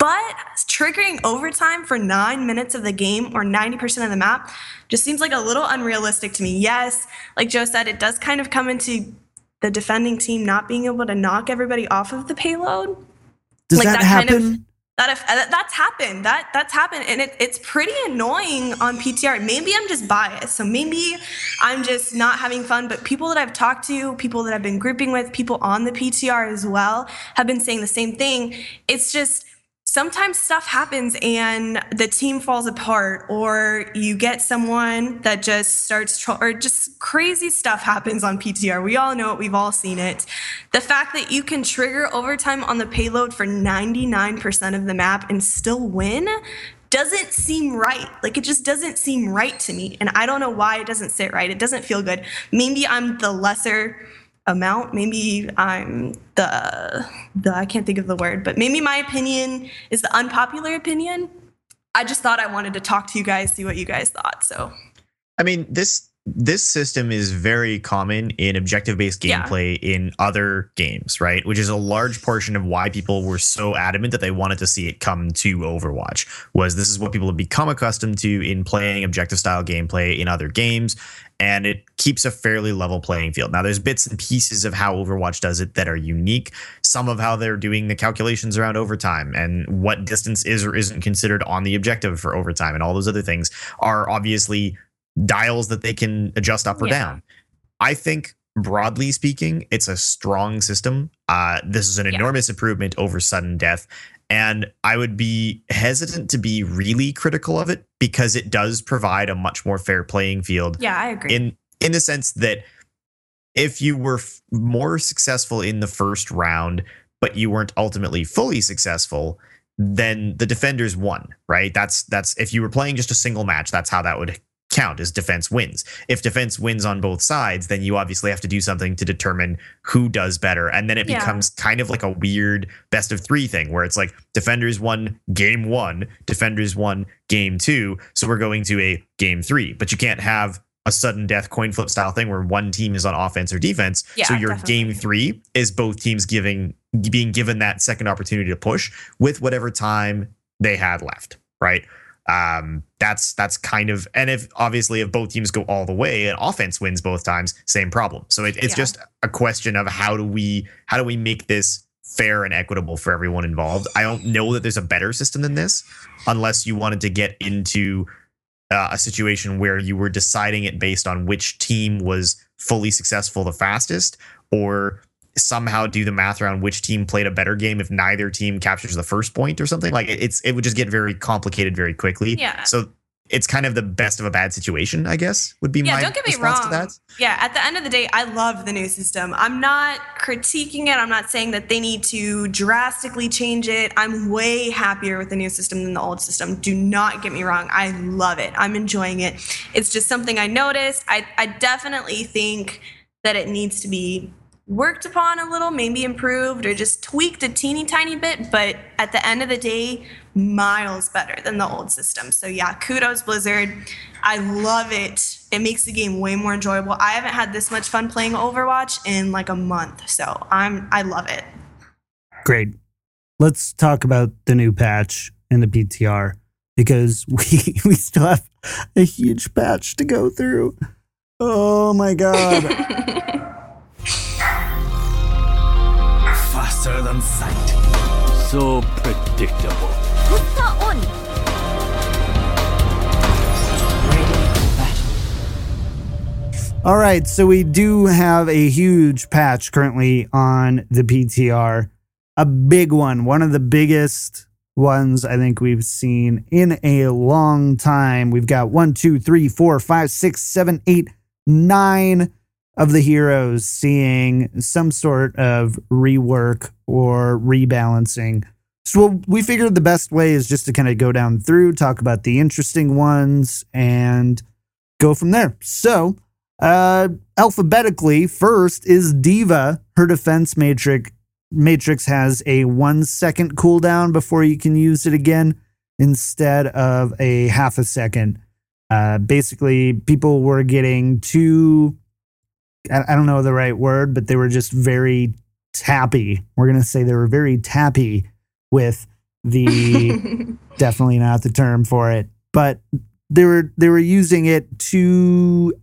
But triggering overtime for nine minutes of the game or ninety percent of the map just seems like a little unrealistic to me. Yes, like Joe said, it does kind of come into the defending team not being able to knock everybody off of the payload. Does like that, that happen? Kind of, that if, that that's happened. That that's happened, and it, it's pretty annoying on P T R. Maybe I'm just biased, so maybe I'm just not having fun. But people that I've talked to, people that I've been grouping with, people on the P T R as well, have been saying the same thing. It's just sometimes stuff happens and the team falls apart, or you get someone that just starts tro- or just crazy stuff happens on P T R. We all know it. We've all seen it. The fact that you can trigger overtime on the payload for ninety-nine percent of the map and still win doesn't seem right. Like, it just doesn't seem right to me. And I don't know why it doesn't sit right. It doesn't feel good. Maybe I'm the lesser amount. Maybe I'm the, the, I can't think of the word, but maybe my opinion is the unpopular opinion. I just thought I wanted to talk to you guys, see what you guys thought. So, I mean, this this system is very common in objective-based gameplay yeah. in other games, right? Which is a large portion of why people were so adamant that they wanted to see it come to Overwatch, was this is what people have become accustomed to in playing objective-style gameplay in other games, and it keeps a fairly level playing field. Now, there's bits and pieces of how Overwatch does it that are unique. Some of how they're doing the calculations around overtime and what distance is or isn't considered on the objective for overtime and all those other things are obviously dials that they can adjust up or yeah. down. I think, broadly speaking, it's a strong system. Uh, this is an yeah. enormous improvement over sudden death. And I would be hesitant to be really critical of it because it does provide a much more fair playing field. Yeah, I agree. In in the sense that if you were f- more successful in the first round, but you weren't ultimately fully successful, then the defenders won, right? That's that's if you were playing just a single match, that's how that would count, as defense wins. If defense wins on both sides, then you obviously have to do something to determine who does better. And then it yeah. becomes kind of like a weird best of three thing where it's like defenders won game one, defenders won game two. So we're going to a game three, but you can't have a sudden death coin flip style thing where one team is on offense or defense. Yeah, so your definitely. Game three is both teams giving being given that second opportunity to push with whatever time they had left, right? Um, that's that's kind of, and if obviously if both teams go all the way and offense wins both times, same problem. So it, it's yeah. just a question of how do we how do we make this fair and equitable for everyone involved. I don't know that there's a better system than this, unless you wanted to get into uh, a situation where you were deciding it based on which team was fully successful the fastest, or somehow do the math around which team played a better game if neither team captures the first point or something. Like it's it would just get very complicated very quickly. Yeah. So it's kind of the best of a bad situation, I guess, would be yeah, my don't get me response wrong. to that. Yeah, at the end of the day, I love the new system. I'm not critiquing it. I'm not saying that they need to drastically change it. I'm way happier with the new system than the old system. Do not get me wrong. I love it. I'm enjoying it. It's just something I noticed. I, I definitely think that it needs to be worked upon a little, maybe improved or just tweaked a teeny tiny bit, but at the end of the day, miles better than the old system. So yeah, kudos Blizzard. I love it. It makes the game way more enjoyable. I haven't had this much fun playing Overwatch in like a month, so I'm I love it. Great. Let's talk about the new patch in the P T R, because we we still have a huge patch to go through. Oh my god. Faster than sight. So predictable. on. All right, so we do have a huge patch currently on the P T R. A big one, one of the biggest ones I think we've seen in a long time. We've got one, two, three, four, five, six, seven, eight, nine of the heroes seeing some sort of rework or rebalancing. So we figured the best way is just to kind of go down through, talk about the interesting ones, and go from there. So uh, alphabetically, first is D.Va. Her defense matrix matrix has a one second cooldown before you can use it again instead of a half a second. Uh, basically, people were getting too, I don't know the right word, but they were just very tappy. We're going to say they were very tappy with the definitely not the term for it, but they were they were using it too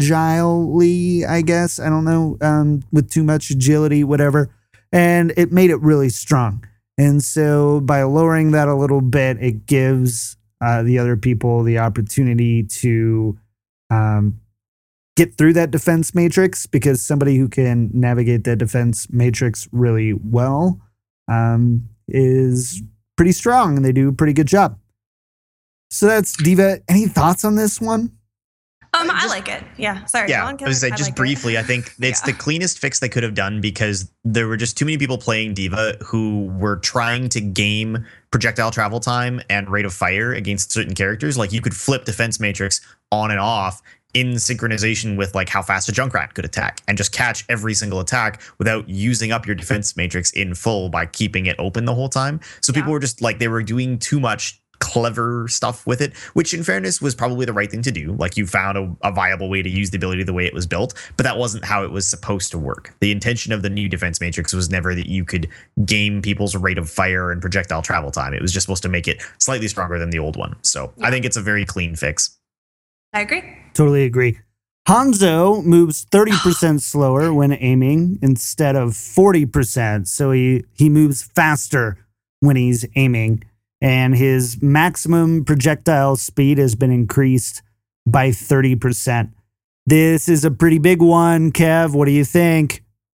agilely, I guess. I don't know, um, with too much agility, whatever, and it made it really strong. And so by lowering that a little bit, it gives uh, the other people the opportunity to um, get through that defense matrix, because somebody who can navigate that defense matrix really well um, is pretty strong, and they do a pretty good job. So that's D.Va. Any thoughts on this one? Um, just, I like it. Yeah. Sorry. Yeah. Colin, I was say just like briefly. It. I think it's yeah. the cleanest fix they could have done, because there were just too many people playing D.Va who were trying to game projectile travel time and rate of fire against certain characters. Like, you could flip defense matrix on and off in synchronization with like how fast a Junkrat could attack, and just catch every single attack without using up your defense matrix in full by keeping it open the whole time. So yeah. people were just like, they were doing too much clever stuff with it, which in fairness was probably the right thing to do. Like, you found a, a viable way to use the ability the way it was built, but that wasn't how it was supposed to work. The intention of the new defense matrix was never that you could game people's rate of fire and projectile travel time. It was just supposed to make it slightly stronger than the old one. So yeah. I think it's a very clean fix. I agree. Totally agree. Hanzo moves thirty percent slower when aiming instead of forty percent. So he, he moves faster when he's aiming. And his maximum projectile speed has been increased by thirty percent. This is a pretty big one, Kev. What do you think?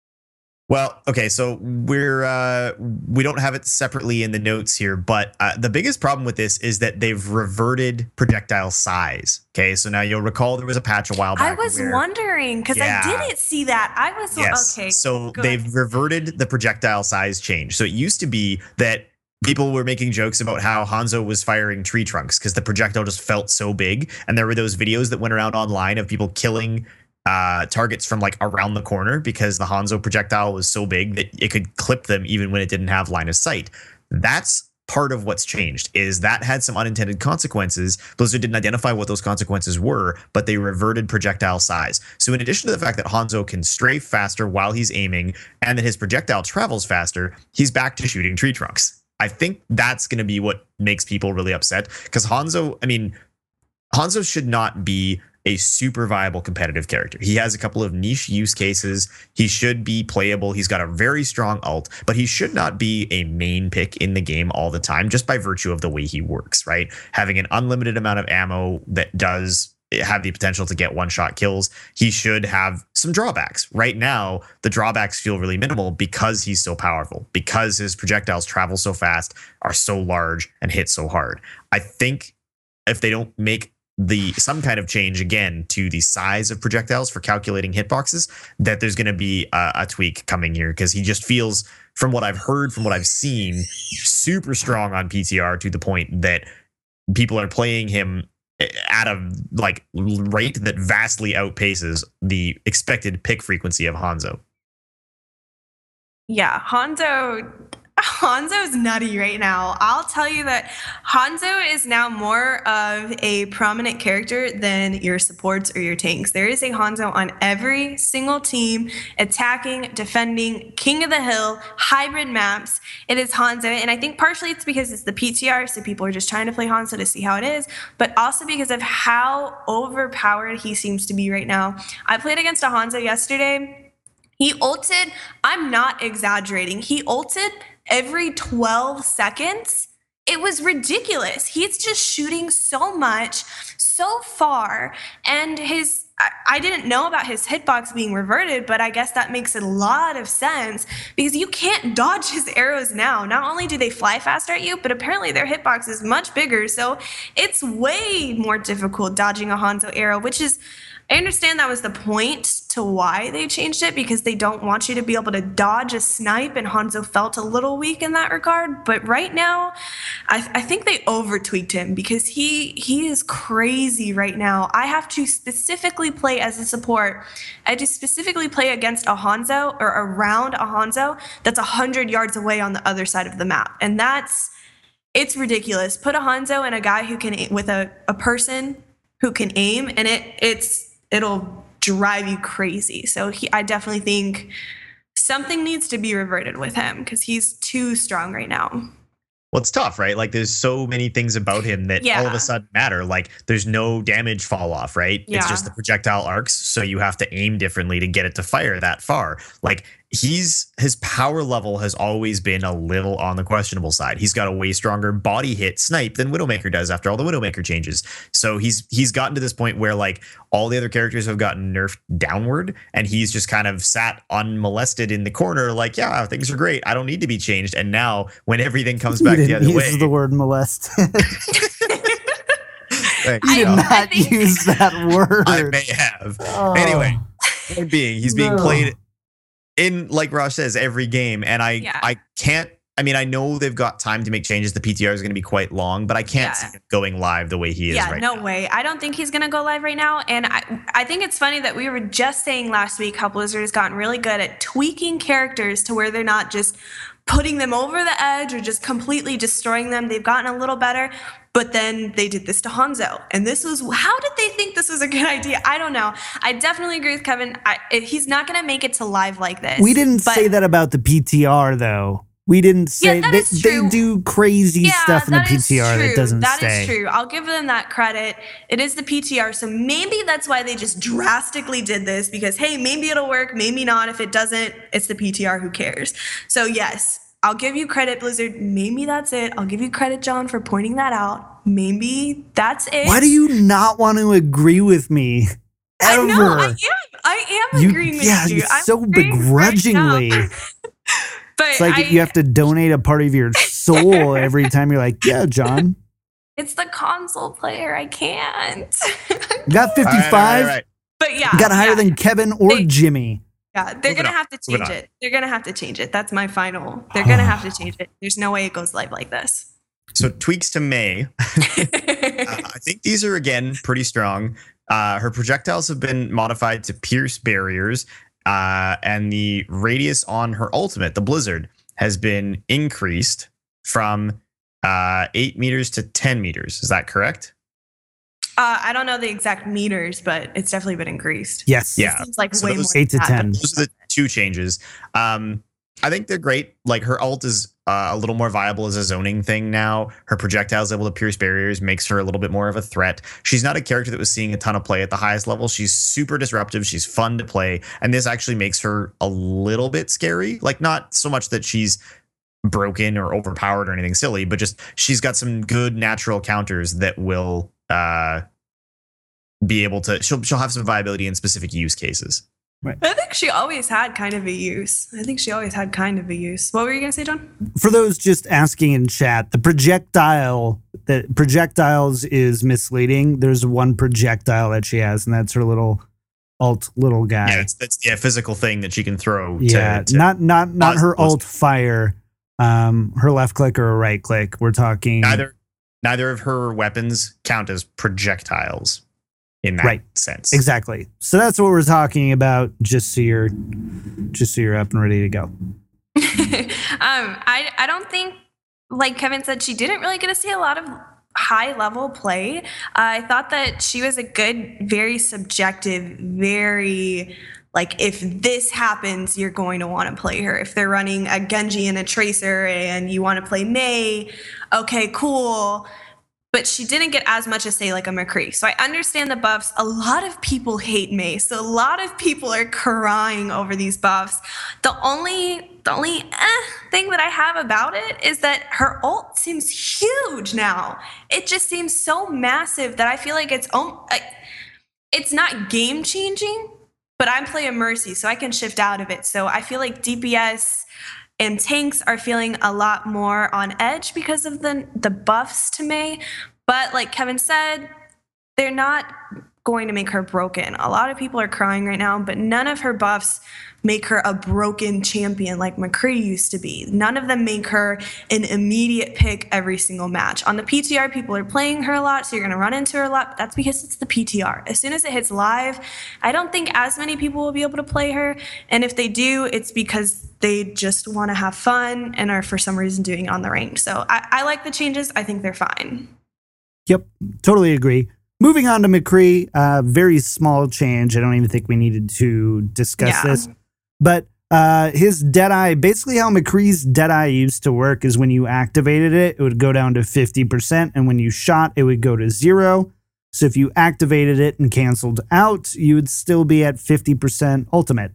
Well, okay, so we're uh, we don't have it separately in the notes here, but uh, the biggest problem with this is that they've reverted projectile size. Okay, so now you'll recall there was a patch a while back. I was where, wondering because yeah, I didn't see that. I was yes. okay. So good. They've reverted the projectile size change. So it used to be that people were making jokes about how Hanzo was firing tree trunks because the projectile just felt so big, and there were those videos that went around online of people killing uh targets from like around the corner because the Hanzo projectile was so big that it could clip them even when it didn't have line of sight. That's part of what's changed, is that had some unintended consequences. Blizzard didn't identify what those consequences were, but they reverted projectile size. So in addition to the fact that Hanzo can strafe faster while he's aiming and that his projectile travels faster, he's back to shooting tree trunks. I think that's going to be what makes people really upset, because Hanzo, I mean, Hanzo should not be a super viable competitive character. He has a couple of niche use cases. He should be playable. He's got a very strong ult, but he should not be a main pick in the game all the time just by virtue of the way he works, right? Having an unlimited amount of ammo that does have the potential to get one-shot kills, he should have some drawbacks. Right now, the drawbacks feel really minimal because he's so powerful, because his projectiles travel so fast, are so large, and hit so hard. I think if they don't make the some kind of change again to the size of projectiles for calculating hitboxes, that there's going to be a, a tweak coming here, because he just feels, from what I've heard, from what I've seen, super strong on P T R to the point that people are playing him at a like rate that vastly outpaces the expected pick frequency of Hanzo. Yeah, Hanzo Hanzo's nutty right now. I'll tell you that Hanzo is now more of a prominent character than your supports or your tanks. There is a Hanzo on every single team, attacking, defending, king of the hill, hybrid maps. It is Hanzo, and I think partially it's because it's the P T R, so people are just trying to play Hanzo to see how it is, but also because of how overpowered he seems to be right now. I played against a Hanzo yesterday. He ulted, I'm not exaggerating, he ulted every twelve seconds. It was ridiculous. He's just shooting so much, so far, and his I, I didn't know about his hitbox being reverted, but I guess that makes a lot of sense, because you can't dodge his arrows now. Not only do they fly faster at you, but apparently their hitbox is much bigger, so it's way more difficult dodging a Hanzo arrow, which is, I understand that was the point to why they changed it, because they don't want you to be able to dodge a snipe, and Hanzo felt a little weak in that regard. But right now, I, I think they over-tweaked him, because he he is crazy right now. I have to specifically play as a support. I have to specifically play against a Hanzo, or around a Hanzo that's one hundred yards away on the other side of the map. And that's, it's ridiculous. Put a Hanzo and a guy who can, with a, a person who can aim, and it it's it'll drive you crazy. So he, I definitely think something needs to be reverted with him, because he's too strong right now. well, it's tough, right? Like there's so many things about him that Yeah. all of a sudden matter. Like there's no damage fall off, right? It's Yeah. just the projectile arcs. So you have to aim differently to get it to fire that far. Like he's his power level has always been a little on the questionable side. He's got a way stronger body hit snipe than Widowmaker does after all the Widowmaker changes. So he's he's gotten to this point where like all the other characters have gotten nerfed downward, and he's just kind of sat unmolested in the corner, like, yeah, things are great. I don't need to be changed. And now when everything comes back You the didn't other use way, the word molest. thanks, You did Joe. I not think- use that word. I may have. Oh. Anyway, point being, he's being No. played in, like Rosh says, every game, and I Yeah. I can't. I mean, I know they've got time to make changes. The P T R is going to be quite long, but I can't Yeah. see him going live the way he is Yeah, right no now. way. I don't think he's going to go live right now. And I, I think it's funny that we were just saying last week how Blizzard has gotten really good at tweaking characters to where they're not just putting them over the edge or just completely destroying them. They've gotten a little better, but then they did this to Hanzo. And this was, how did they think this was a good idea? I don't know. I definitely agree with Kevin. I, he's not going to make it to live like this. We didn't but- say that about the P T R, though. We didn't say that they, is they true. do crazy Yeah, stuff in the that is P T R that true. doesn't That stay. is true. I'll give them that credit. It is the P T R, so maybe that's why they just drastically did this because, hey, maybe it'll work, maybe not. If it doesn't, it's the P T R, who cares? So, yes, I'll give you credit, Blizzard. Maybe that's it. I'll give you credit, John, for pointing that out. Maybe that's it. Why do you not want to agree with me? Ever? I know, I am. I am You- agreeing with yeah, you. you I'm so agreeing right begrudgingly. now. But It's like I, you have to donate a part of your soul every time you're like, yeah, John. it's the console player. I can't. You got All right, all fifty-five. right, all right. But yeah. You got higher yeah. than Kevin or They- Jimmy. Yeah, they're Moving gonna on. have to Moving change on. it. They're gonna have to change it. That's my final. They're gonna have to change it. There's no way it goes live like this. So tweaks to May. Uh, I think these are again pretty strong. Uh, her projectiles have been modified to pierce barriers, uh, and the radius on her ultimate, the Blizzard, has been increased from uh, eight meters to ten meters. Is that correct? Uh, I don't know the exact meters, but it's definitely been increased. Yes. Yeah. Seems like So way those- more. Eight to than that, ten. Those are the two changes. Um, I think they're great. Like her ult is uh, a little more viable as a zoning thing now. Her projectiles able to pierce barriers makes her a little bit more of a threat. She's not a character that was seeing a ton of play at the highest level. She's super disruptive. She's fun to play. And this actually makes her a little bit scary. Like not so much that she's broken or overpowered or anything silly, but just she's got some good natural counters that will uh, be able to, she'll, she'll have some viability in specific use cases. I think she always had kind of a use. I think she always had kind of a use. What were you gonna say, John? For those just asking in chat, the projectile that projectiles is misleading. There's one projectile that she has, and that's her little alt little guy. Yeah, it's that's yeah, physical thing that she can throw. Yeah, to, to not not not cause her alt explosive. fire. Um, her left click or a right click. We're talking neither neither of her weapons count as projectiles in that Right. sense. exactly. So that's what we're talking about. Just so you're just so you're up and ready to go. um, I I don't think, like Kevin said, she didn't really get to see a lot of high level play. Uh, I thought that she was a good, very subjective, very like if this happens, you're going to want to play her. If they're running a Genji and a Tracer and you want to play Mei, okay, cool. But she didn't get as much as, say, like a McCree. So I understand the buffs. A lot of people hate Mei. So a lot of people are crying over these buffs. The only the only eh, thing that I have about it is that her ult seems huge now. It just seems so massive that I feel like it's um, like, it's not game changing, but I'm playing Mercy, so I can shift out of it. So I feel like D P S and tanks are feeling a lot more on edge because of the the buffs to Mei. But like Kevin said, they're not going to make her broken. A lot of people are crying right now, but none of her buffs make her a broken champion like McCree used to be. None of them make her an immediate pick every single match. On the P T R, people are playing her a lot, so you're going to run into her a lot. But that's because it's the P T R. As soon as it hits live, I don't think as many people will be able to play her. And if they do, it's because they just want to have fun and are for some reason doing it on the range. So I, I like the changes. I think they're fine. Yep, totally agree. Moving on to McCree, uh, very small change. I don't even think we needed to discuss Yeah. this. But Uh, his Deadeye, basically how McCree's Deadeye used to work is when you activated it, it would go down to fifty percent, and when you shot, it would go to zero. So if you activated it and canceled out, you would still be at fifty percent ultimate.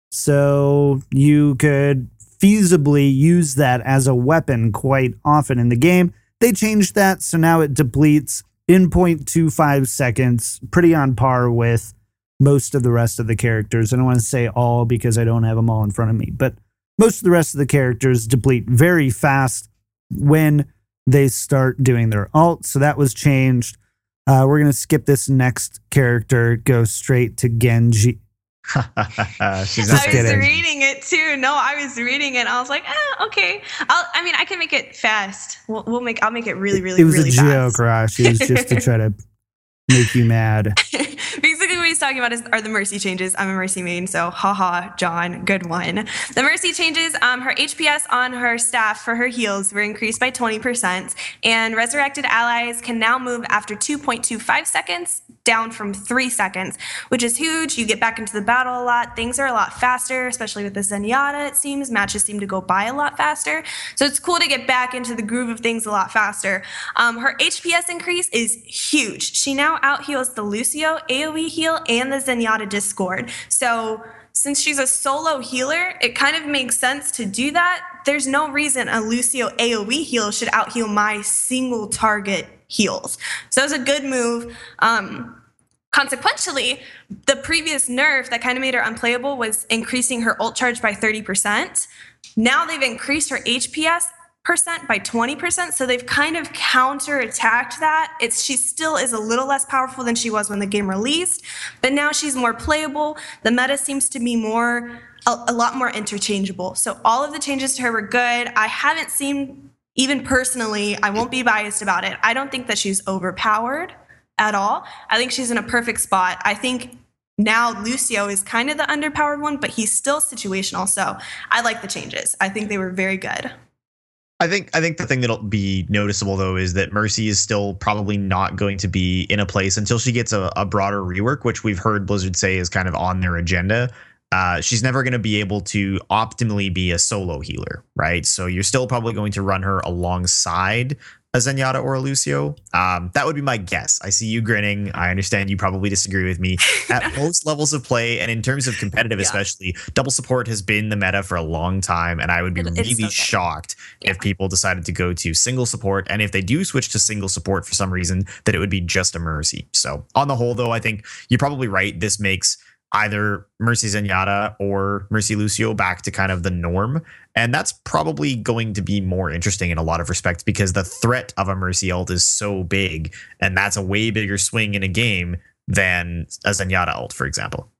So you could feasibly use that as a weapon quite often in the game. They changed that, so now it depletes in zero point two five seconds, pretty on par with most of the rest of the characters. I don't want to say all because I don't have them all in front of me, but most of the rest of the characters deplete very fast when they start doing their ult, so that was changed. Uh, we're going to skip this next character, go straight to Genji. She's I was kidding. reading it too. No, I was reading it. I was like, eh, okay. I'll, I mean, I can make it fast. We'll, we'll make. I'll make it really, really, It was really a fast. joke, Rosh. It was just to try to make you mad. Basically, what he's talking about is are the Mercy changes. I'm a Mercy main, so haha, John, good one. The Mercy changes, um, her H P S on her staff for her heals were increased by twenty percent, and resurrected allies can now move after two point two five seconds, down from three seconds, which is huge. You get back into the battle a lot. Things are a lot faster, especially with the Zenyatta, it seems. Matches seem to go by a lot faster. So it's cool to get back into the groove of things a lot faster. Um, her H P S increase is huge. She now out-heals the Lucio AoE heal and the Zenyatta Discord. So since she's a solo healer, it kind of makes sense to do that. There's no reason a Lucio AoE heal should out-heal my single target heals. So it's a good move. Um, consequentially, the previous nerf that kind of made her unplayable was increasing her ult charge by thirty percent. Now they've increased her H P S percent by twenty percent, so they've kind of counterattacked that. It's she still is a little less powerful than she was when the game released, but now she's more playable. The meta seems to be more a, a lot more interchangeable. So all of the changes to her were good. I haven't seen, even personally, I won't be biased about it, I don't think that she's overpowered at all. I think she's in a perfect spot. I think now Lucio is kind of the underpowered one, but he's still situational. So I like the changes. I think they were very good. I think I think the thing that'll be noticeable though is that Mercy is still probably not going to be in a place until she gets a, a broader rework, which we've heard Blizzard say is kind of on their agenda. Uh, she's never going to be able to optimally be a solo healer, right? So you're still probably going to run her alongside a Zenyatta or a Lucio. Um, that would be my guess. I see you grinning. I understand you probably disagree with me. At most levels of play, and in terms of competitive Yeah. especially, double support has been the meta for a long time, and I would be It- it's really so good. shocked Yeah. if people decided to go to single support, and if they do switch to single support for some reason, that it would be just a Mercy. So on the whole, though, I think you're probably right. This makes either Mercy Zenyatta or Mercy Lucio back to kind of the norm. And that's probably going to be more interesting in a lot of respects because the threat of a Mercy ult is so big, and that's a way bigger swing in a game than a Zenyatta ult, for example.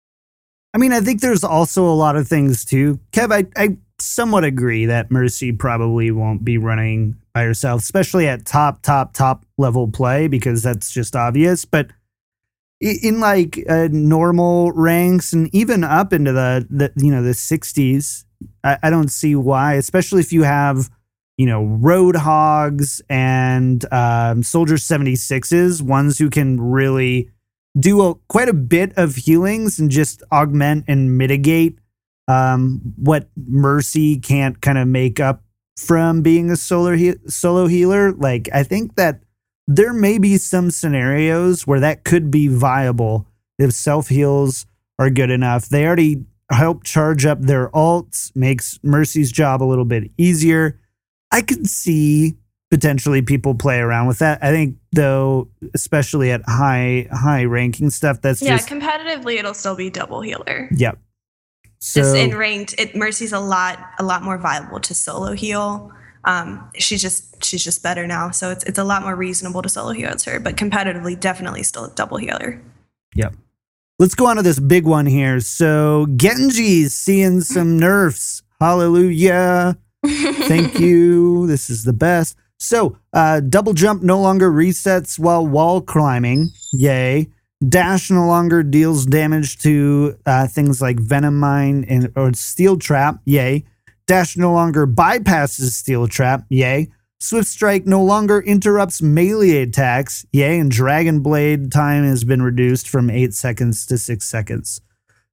I mean, I think there's also a lot of things too. Kev, I, I somewhat agree that Mercy probably won't be running by herself, especially at top, top, top level play, because that's just obvious. But i- in like uh, normal ranks and even up into the, the you know, the sixties, I, I don't see why, especially if you have, you know, road hogs and um, soldier seventy-sixes, ones who can really do a, quite a bit of healings and just augment and mitigate um, what Mercy can't kind of make up from being a solo he- solo healer. Like, I think that there may be some scenarios where that could be viable if self heals are good enough. They already help charge up their ults, makes Mercy's job a little bit easier. I could see potentially people play around with that. I think, though, especially at high high ranking stuff, that's Yeah, just competitively, it'll still be double healer. yep. So Just in ranked, it, Mercy's a lot a lot more viable to solo heal. Um, she's just she's just better now, so it's it's a lot more reasonable to solo heal as her. But competitively, definitely still a double healer. yep. Let's go on to this big one here. So Genji's seeing some nerfs. Hallelujah. Thank you. This is the best. So, uh, double jump no longer resets while wall climbing. Yay. Dash no longer deals damage to uh, things like Venom Mine and or Steel Trap. Yay. Dash no longer bypasses Steel Trap. Yay. Swift Strike no longer interrupts melee attacks. Yay. And Dragon Blade time has been reduced from eight seconds to six seconds.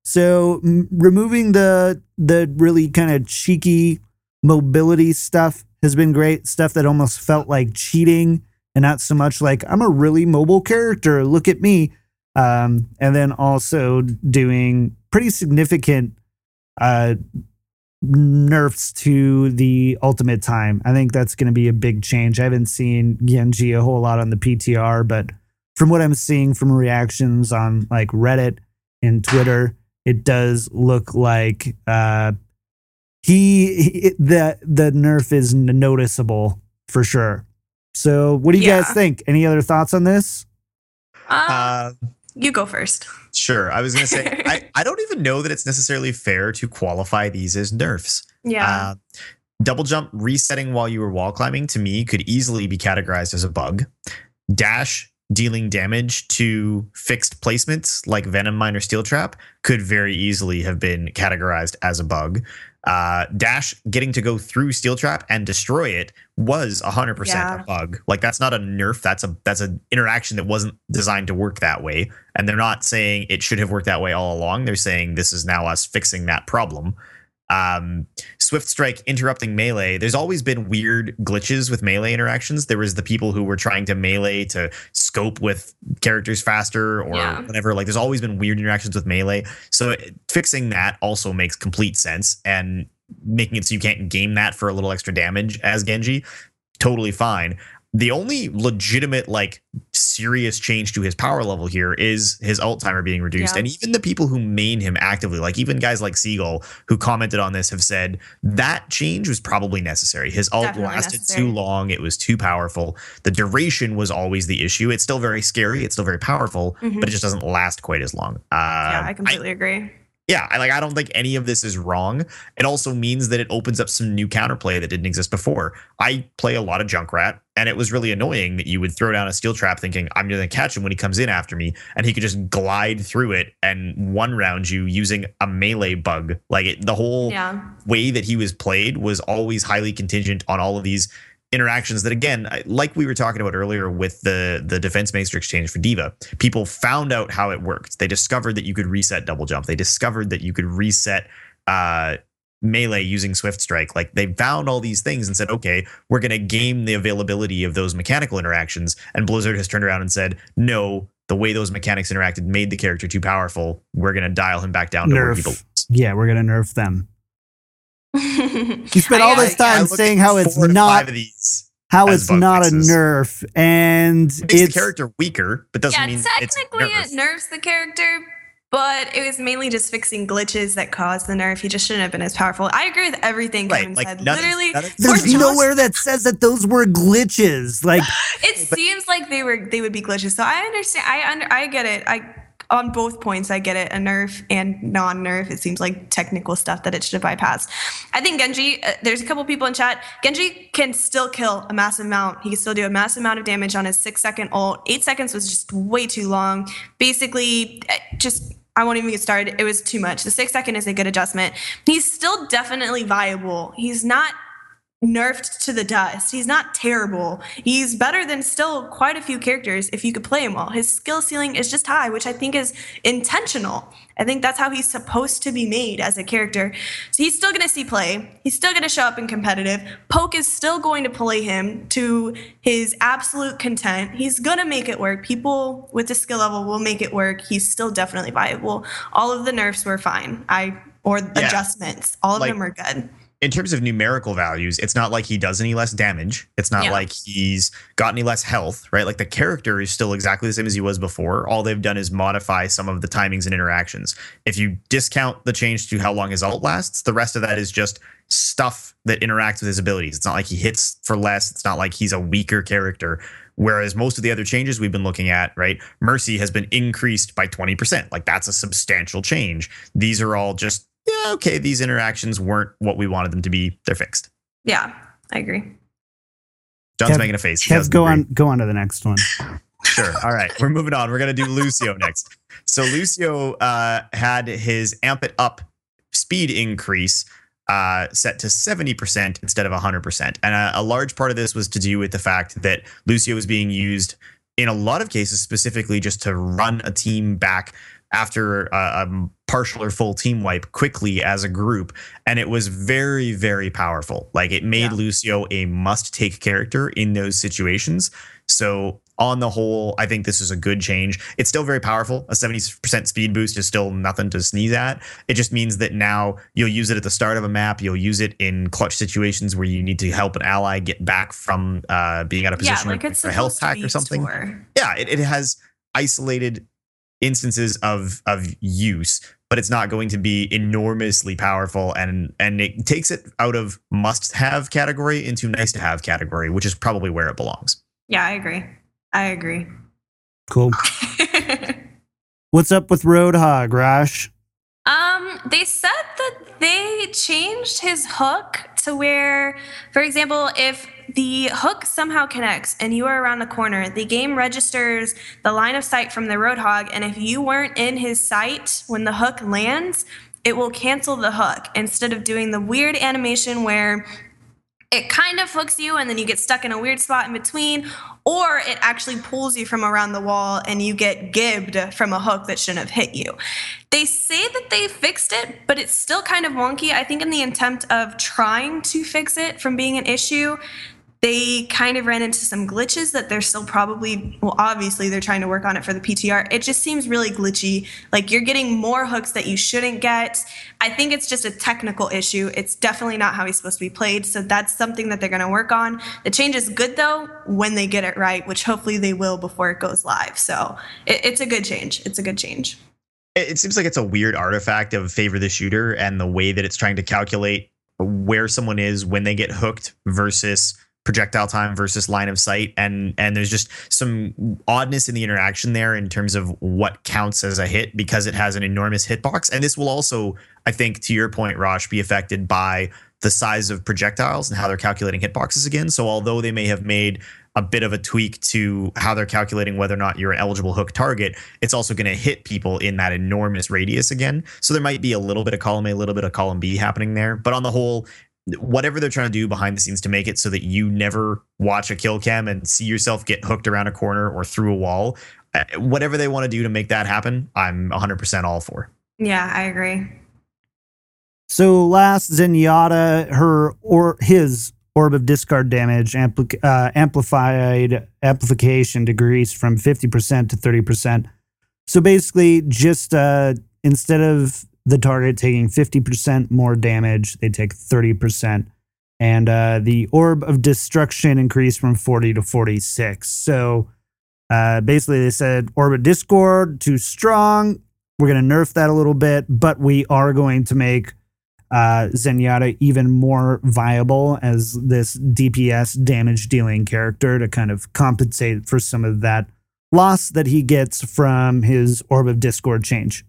So m- removing the the really kind of cheeky mobility stuff has been great. Stuff that almost felt like cheating and not so much like I'm a really mobile character. Look at me. Um, and then also doing pretty significant uh, nerfs to the ultimate time. I think that's going to be a big change. I haven't seen Genji a whole lot on the P T R, but from what I'm seeing from reactions on like Reddit and Twitter, it does look like uh, he, he the the nerf is noticeable for sure. So, what do you Yeah. guys think? Any other thoughts on this? Uh, Uh, you go first. sure. I was going to say, I, I don't even know that it's necessarily fair to qualify these as nerfs. Yeah. Uh, double jump resetting while you were wall climbing to me could easily be categorized as a bug. Dash dealing damage to fixed placements like Venom Mine or Steel Trap could very easily have been categorized as a bug. Uh, Dash getting to go through Steel Trap and destroy it was one hundred percent Yeah. a bug. Like that's not a nerf. That's a that's an interaction that wasn't designed to work that way. And they're not saying it should have worked that way all along. They're saying this is now us fixing that problem. Um, Swift Strike interrupting melee. There's always been weird glitches with melee interactions. There was the people who were trying to melee to scope with characters faster or Yeah. whatever. Like there's always been weird interactions with melee. So it- fixing that also makes complete sense, and making it so you can't game that for a little extra damage as Genji, totally fine. The only legitimate, like, serious change to his power level here is his ult timer being reduced. Yeah. And even the people who main him actively, like even guys like Seagull who commented on this, have said that change was probably necessary. His ult Definitely lasted necessary. too long. It was too powerful. The duration was always the issue. It's still very scary. It's still very powerful, Mhm. but it just doesn't last quite as long. Uh, yeah, I completely agree. yeah, I like I don't think any of this is wrong. It also means that it opens up some new counterplay that didn't exist before. I play a lot of Junkrat, and it was really annoying that you would throw down a steel trap thinking I'm going to catch him when he comes in after me, and he could just glide through it and one round you using a melee bug. Like it, the whole Yeah. way that he was played was always highly contingent on all of these interactions that, again, I- like we were talking about earlier with the the defense matrix change for Diva, people found out how it worked. They discovered that you could reset double jump. They discovered that you could reset uh melee using Swift Strike. Like they found all these things and said, okay, we're going to game the availability of those mechanical interactions. And Blizzard has turned around and said, no, the way those mechanics interacted made the character too powerful. We're going to dial him back down to where he Nerf. belongs. Yeah, we're gonna nerf them. You spent I- all this I- I time look saying at how it's four to not five of these. how as it's bug not fixes. a nerf, and It makes it's the character weaker, but doesn't yeah, mean it's technically nerf. it nerfs the character, but it was mainly just fixing glitches that caused the nerf. He just shouldn't have been as powerful. I agree with everything Right, Kevin like, said. none of- Literally, none of- for there's Joss- nowhere that says that those were glitches. Like It seems like they were they would be glitches. So I understand. I under, I get it. I on both points I get it. A nerf and non-nerf. It seems like technical stuff that it should have bypassed. I think Genji. Uh, there's a couple people in chat. Genji can still kill a massive amount. He can still do a massive amount of damage on his six second ult. Eight seconds was just way too long. Basically, uh, just. I won't even get started. It was too much. The six second is a good adjustment. He's still definitely viable. He's not nerfed to the dust. He's not terrible. He's better than still quite a few characters if you could play him well. His skill ceiling is just high, which I think is intentional. I think that's how he's supposed to be made as a character. So he's still going to see play. He's still going to show up in competitive. Poke is still going to play him to his absolute content. He's going to make it work. People with the skill level will make it work. He's still definitely viable. All of the nerfs were fine. I or Yeah. adjustments. All of Like- them are good. In terms of numerical values, it's not like he does any less damage. It's not Yeah. like he's got any less health, right? Like the character is still exactly the same as he was before. All they've done is modify some of the timings and interactions. If you discount the change to how long his ult lasts, the rest of that is just stuff that interacts with his abilities. It's not like he hits for less. It's not like he's a weaker character. Whereas most of the other changes we've been looking at, right? Mercy has been increased by twenty percent. Like that's a substantial change. These are all just, yeah, okay, these interactions weren't what we wanted them to be. They're fixed. Yeah, I agree. John's Kev- making a face. He Kev, doesn't go agree. on go on to the next one. Sure. All right. We're moving on. We're going to do Lucio next. So Lucio uh, had his amp it up speed increase uh, set to seventy percent instead of one hundred percent. And a, a large part of this was to do with the fact that Lucio was being used in a lot of cases specifically just to run a team back after a, a partial or full team wipe quickly as a group. And it was very, very powerful. Like it made yeah. Lucio a must take character in those situations. So on the whole, I think this is a good change. It's still very powerful. A seventy percent speed boost is still nothing to sneeze at. It just means that now you'll use it at the start of a map. You'll use it in clutch situations where you need to help an ally get back from uh, being out of position yeah, like for a health pack or something. For... Yeah, it, it has isolated instances of of use, but it's not going to be enormously powerful, and and it takes it out of must-have category into nice-to-have category, which is probably where it belongs. Yeah, I agree. I agree. Cool. What's up with Roadhog, Rash? Um, they said that they changed his hook to where, for example, if the hook somehow connects and you are around the corner, the game registers the line of sight from the Roadhog, and if you weren't in his sight when the hook lands, it will cancel the hook instead of doing the weird animation where it kind of hooks you and then you get stuck in a weird spot in between, or it actually pulls you from around the wall and you get gibbed from a hook that shouldn't have hit you. They say that they fixed it, but it's still kind of wonky. I think in the attempt of trying to fix it from being an issue, they kind of ran into some glitches that they're still probably, well, obviously they're trying to work on it for the P T R. It just seems really glitchy. Like you're getting more hooks that you shouldn't get. I think it's just a technical issue. It's definitely not how he's supposed to be played. So that's something that they're going to work on. The change is good though, when they get it right, which hopefully they will before it goes live. So it, it's a good change. It's a good change. It seems like it's a weird artifact of favor the shooter and the way that it's trying to calculate where someone is when they get hooked versus projectile time versus line of sight, and and there's just some oddness in the interaction there in terms of what counts as a hit, because it has an enormous hitbox. And this will also, I think, to your point, Rosh, be affected by the size of projectiles and how they're calculating hitboxes again. So although they may have made a bit of a tweak to how they're calculating whether or not you're an eligible hook target, it's also going to hit people in that enormous radius again. So there might be a little bit of column A, a little bit of column B happening there. But on the whole, whatever they're trying to do behind the scenes to make it so that you never watch a kill cam and see yourself get hooked around a corner or through a wall, whatever they want to do to make that happen, I'm one hundred percent all for. Yeah, I agree. So last, Zenyatta, her or his orb of discard damage ampli- uh, amplified amplification decreased from fifty percent to thirty percent. So basically, just uh, instead of the target taking fifty percent more damage, they take thirty percent. And uh, the Orb of Destruction increased from forty to forty-six. So uh, basically they said, Orb of Discord, too strong. We're going to nerf that a little bit, but we are going to make uh, Zenyatta even more viable as this D P S damage dealing character to kind of compensate for some of that loss that he gets from his Orb of Discord change.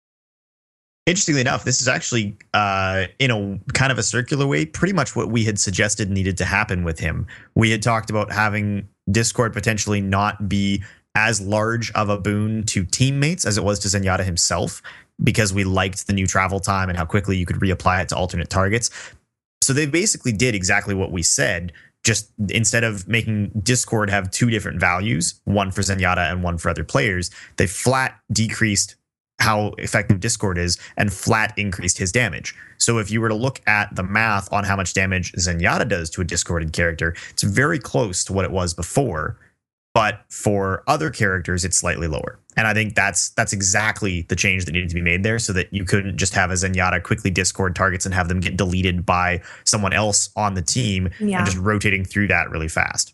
Interestingly enough, this is actually, uh, in a kind of a circular way, pretty much what we had suggested needed to happen with him. We had talked about having Discord potentially not be as large of a boon to teammates as it was to Zenyatta himself, because we liked the new travel time and how quickly you could reapply it to alternate targets. So they basically did exactly what we said, just instead of making Discord have two different values, one for Zenyatta and one for other players, they flat decreased how effective Discord is and flat increased his damage. So if you were to look at the math on how much damage Zenyatta does to a discorded character, it's very close to what it was before. But for other characters, it's slightly lower. And I think that's that's exactly the change that needed to be made there, so that you couldn't just have a Zenyatta quickly discord targets and have them get deleted by someone else on the team, yeah, and just rotating through that really fast.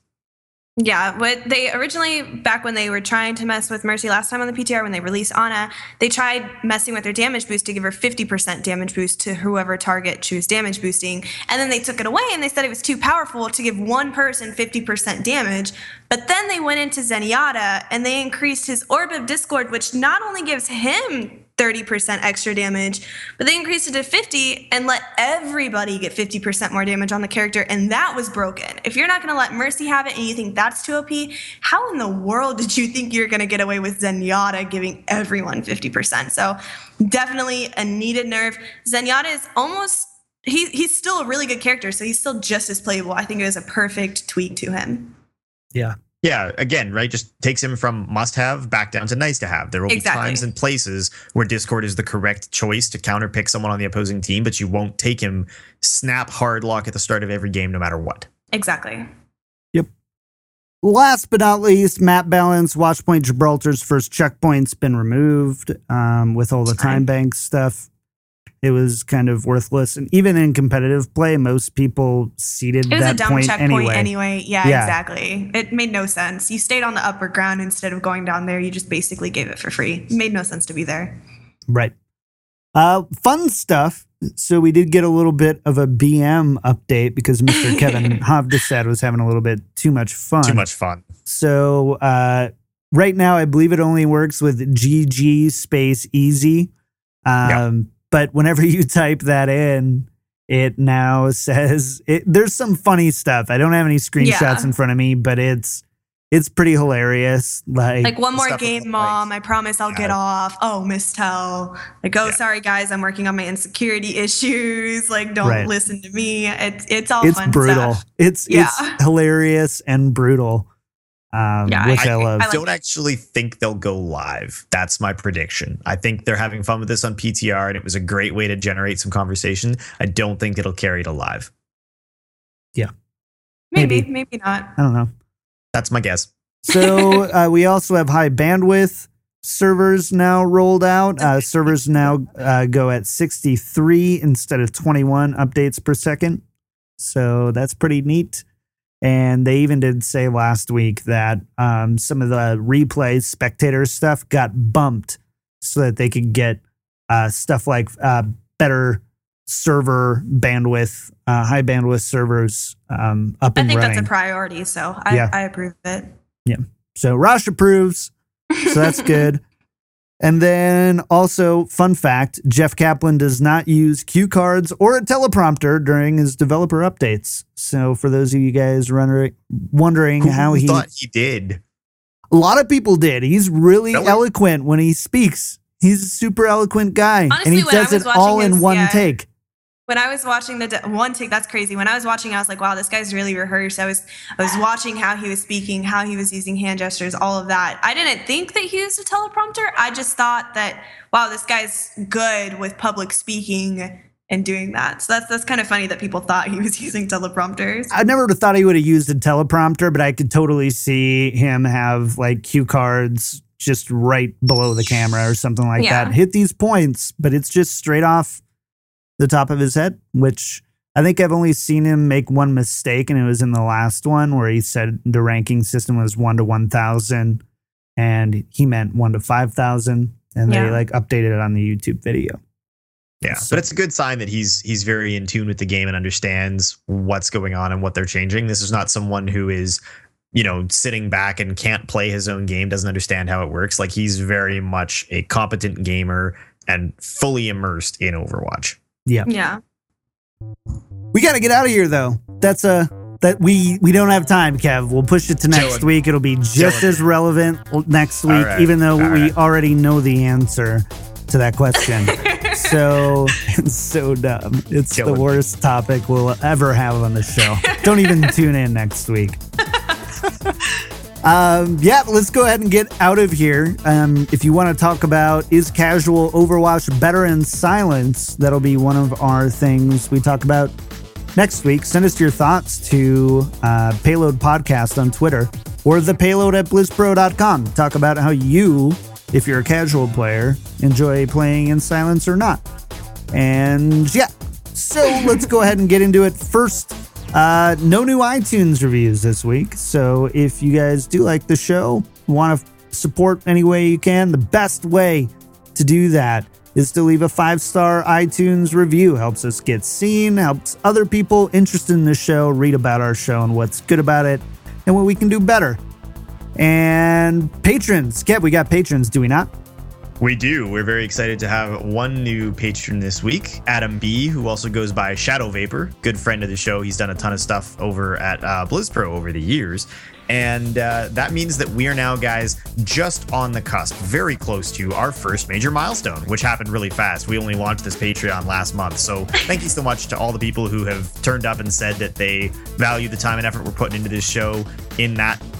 Yeah, what they originally, back when they were trying to mess with Mercy last time on the P T R, when they released Ana, they tried messing with her damage boost to give her fifty percent damage boost to whoever target she was damage boosting. And then they took it away and they said it was too powerful to give one person fifty percent damage. But then they went into Zenyatta and they increased his Orb of Discord, which not only gives him thirty percent extra damage, but they increased it to fifty and let everybody get fifty percent more damage on the character, and that was broken. If you're not going to let Mercy have it and you think that's too O P, how in the world did you think you're going to get away with Zenyatta giving everyone fifty percent? So definitely a needed nerf. Zenyatta is almost, he, he's still a really good character, so he's still just as playable. I think it was a perfect tweak to him. Yeah. Yeah, again, right? Just takes him from must have back down to nice to have. There will Exactly. be times and places where Discord is the correct choice to counterpick someone on the opposing team, but you won't take him snap hard lock at the start of every game, no matter what. Exactly. Yep. Last but not least, map balance. Watchpoint Gibraltar's first checkpoint's been removed um, with all the time bank stuff. It was kind of worthless. And even in competitive play, most people seeded It was that a dumb point checkpoint anyway. anyway. Yeah, Yeah. exactly. It made no sense. You stayed on the upper ground instead of going down there. You just basically gave it for free. It made no sense to be there. Right. Uh, fun stuff. So we did get a little bit of a B M update because Mister Kevin Hovdestad was having a little bit too much fun. Too much fun. So uh, right now, I believe it only works with G G space easy. Um, Yeah. But whenever you type that in, it now says it, there's some funny stuff. I don't have any screenshots Yeah. in front of me, but it's it's pretty hilarious. Like, Like, one more stuff with game, the mom. lights. I promise I'll get Yeah. off. Oh, mistel. Like, oh, Yeah. sorry, guys. I'm working on my insecurity issues. Like, don't Right. listen to me. It's it's all it's fun brutal. stuff. It's Yeah. it's hilarious and brutal. Um, Yeah, which I- I, love. I like don't actually think they'll go live. That's my prediction. I think they're having fun with this on P T R, and it was a great way to generate some conversation. I don't think it'll carry to live. Maybe, maybe. maybe not. I don't know. That's my guess. So uh, we also have high bandwidth servers now rolled out. Uh, servers now uh, go at sixty-three instead of twenty-one updates per second. So that's pretty neat. And they even did say last week that um, some of the replay spectator stuff got bumped so that they could get uh, stuff like uh, better server bandwidth, uh, high bandwidth servers um, up I and think running. that's a priority, so I, Yeah. I approve of it. So Rosh approves. So that's good. And then also, fun fact, Jeff Kaplan does not use cue cards or a teleprompter during his developer updates. So for those of you guys wondering, wondering Who how he, thought he did? a lot of people did. He's really Really? eloquent when he speaks. He's a super eloquent guy. Honestly, and he when I does was it all watching in his- one yeah. take. When I was watching the de- one take, that's crazy. When I was watching, I was like, "Wow, this guy's really rehearsed." I was, I was watching how he was speaking, how he was using hand gestures, all of that. I didn't think that he used a teleprompter. I just thought that, wow, this guy's good with public speaking and doing that. So that's that's kind of funny that people thought he was using teleprompters. I never would have thought he would have used a teleprompter, but I could totally see him have like cue cards just right below the camera or something like Yeah. that. Hit these points, but it's just straight off the top of his head, which I think I've only seen him make one mistake, and it was in the last one where he said the ranking system was one to one thousand, and he meant one to five thousand, and they Yeah. like updated it on the YouTube video. Yeah, So- but it's a good sign that he's he's very in tune with the game and understands what's going on and what they're changing. This is not someone who is, you know, sitting back and can't play his own game, doesn't understand how it works. Like, he's very much a competent gamer and fully immersed in Overwatch. Yeah. Yeah. We got to get out of here, though. That's a that we we don't have time, Kev. We'll push it to next Chilling. week. It'll be just Chilling. as relevant next week, right. even though All we right. already know the answer to that question. So it's so dumb. It's Chilling. the worst topic we'll ever have on the show. Don't even tune in next week. Um, yeah, let's go ahead and get out of here. Um, if you want to talk about is casual Overwatch better in silence, that'll be one of our things we talk about next week. Send us your thoughts to uh, Payload Podcast on Twitter or the payload at blizzpro dot com. Talk about how you, if you're a casual player, enjoy playing in silence or not. And yeah, so let's go ahead and get into it. First, uh, no new iTunes reviews this week. So if you guys do like the show, want to support any way you can, the best way to do that is to leave a five-star iTunes review. Helps us get seen, helps other people interested in the show read about our show and what's good about it and what we can do better. And patrons. Kev, we got patrons, do we not? We do. We're very excited to have one new patron this week, Adam B., who also goes by Shadow Vapor, good friend of the show. He's done a ton of stuff over at uh, BlizzPro over the years. And uh, that means that we are now, guys, just on the cusp, very close to our first major milestone, which happened really fast. We only launched this Patreon last month. So thank you so much to all the people who have turned up and said that they value the time and effort we're putting into this show in that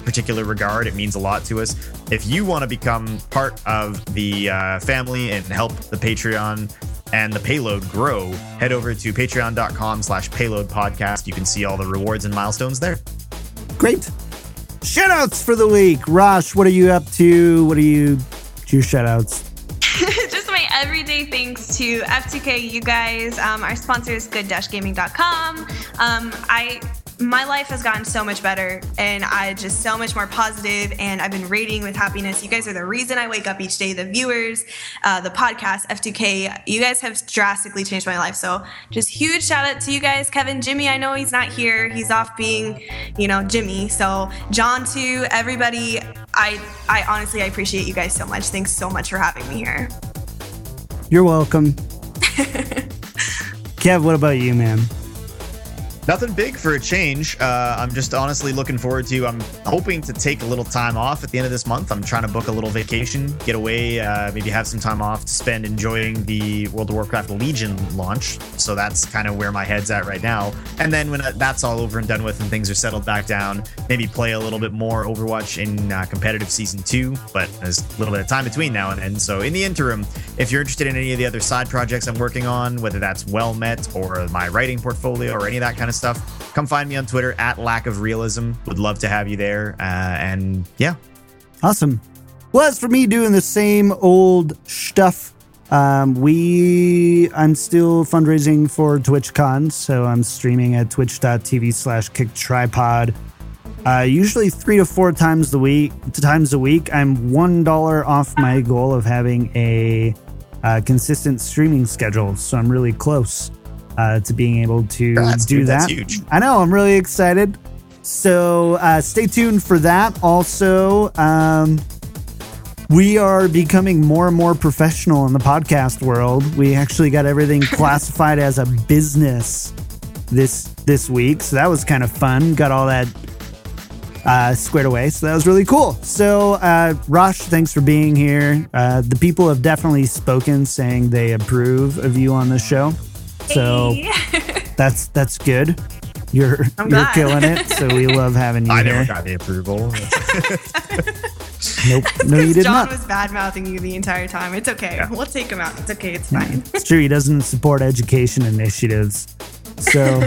particular regard. It means a lot to us. If you want to become part of the uh, family and help the Patreon and the Payload grow, head over to patreon.com slash payload podcast. You can see all the rewards and milestones there. Great. Shoutouts for the week. Rosh, what are you up to? What are you, your shoutouts? Just my everyday thanks to F two K, you guys. Um, our sponsor is good dash gaming dot com. Um, I my life has gotten so much better, and I just so much more positive, and I've been radiating with happiness. You guys are the reason I wake up each day. The viewers, uh, the podcast, F two K, you guys have drastically changed my life. So just huge shout out to you guys. Kevin, Jimmy, I know he's not here. He's off being, you know, Jimmy. So John too, everybody. I, I honestly, I appreciate you guys so much. Thanks so much for having me here. You're welcome. Kev, what about you, man? Nothing big for a change. Uh, I'm just honestly looking forward to, I'm hoping to take a little time off at the end of this month. I'm trying to book a little vacation, get away, uh, maybe have some time off to spend enjoying the World of Warcraft Legion launch. So that's kind of where my head's at right now. And then when that's all over and done with and things are settled back down, maybe play a little bit more Overwatch in uh, competitive season two, but there's a little bit of time between now and then. So in the interim, if you're interested in any of the other side projects I'm working on, whether that's Well Met or my writing portfolio or any of that kind of stuff, come find me on Twitter at Lack of Realism. Would love to have you there. Uh, and yeah. Awesome. Well, as for me doing the same old stuff, um, we, I'm still fundraising for TwitchCon. So I'm streaming at twitch.tv slash kick tripod. Uh, usually three to four times the week, times a week. I'm one dollar off my goal of having a uh, consistent streaming schedule. So I'm really close. Uh, to being able to Congrats, do dude, that. that's huge. I know, I'm really excited. So uh, stay tuned for that. Also, um, we are becoming more and more professional in the podcast world. We actually got everything classified as a business this this week. So that was kind of fun. Got all that uh, squared away. So that was really cool. So uh, Rosh, thanks for being here. Uh, the people have definitely spoken saying they approve of you on the show. So Hey. that's that's good. You're I'm you're glad. killing it. So we love having you I here. never got the approval. Nope. No, you did John not. was bad mouthing you the entire time. It's okay. Yeah. We'll take him out. It's okay. It's fine. It's true. He doesn't support education initiatives. So.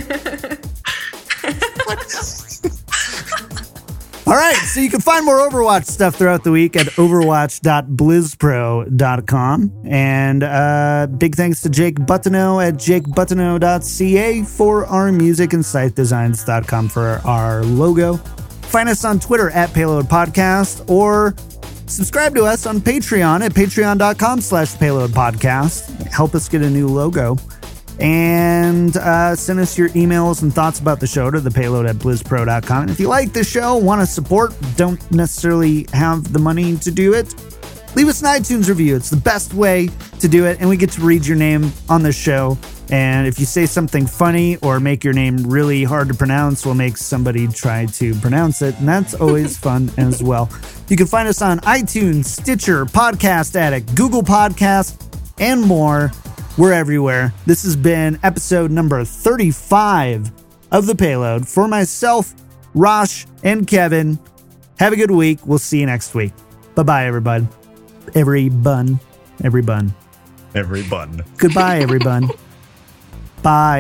All right, so you can find more Overwatch stuff throughout the week at overwatch dot blizzpro dot com. And uh, big thanks to Jake Buttineau at jake buttineau dot c a for our music and site designs dot com for our logo. Find us on Twitter at Payload Podcast or subscribe to us on Patreon at patreon.com slash Payload Podcast. Help us get a new logo. And uh, send us your emails and thoughts about the show to the payload at blizzpro dot com. And if you like the show, want to support, don't necessarily have the money to do it, leave us an iTunes review. It's the best way to do it, and we get to read your name on the show. And if you say something funny or make your name really hard to pronounce, we'll make somebody try to pronounce it, and that's always fun as well. You can find us on iTunes, Stitcher, Podcast Addict, Google Podcasts, and more. We're everywhere. This has been episode number thirty-five of The Payload. For myself, Rosh, and Kevin, have a good week. We'll see you next week. Bye-bye, everybody. Every bun. Every bun. Every button. Goodbye, everyone. Bye.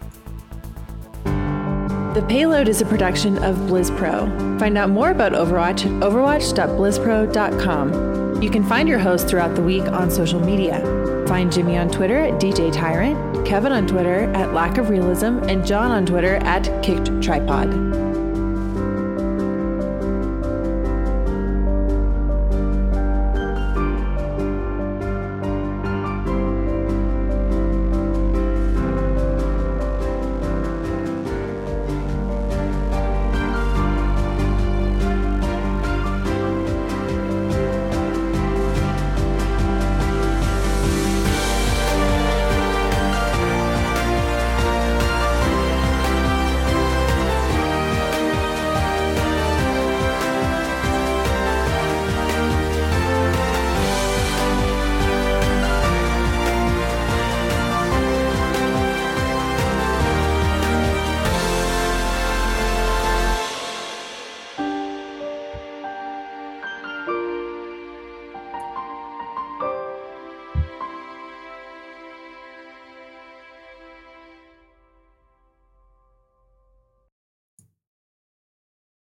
The Payload is a production of BlizzPro. Find out more about Overwatch at overwatch dot blizzpro dot com. You can find your host throughout the week on social media. Find Jimmy on Twitter at D J Tyrant, Kevin on Twitter at Lack of Realism, and John on Twitter at Kicked Tripod.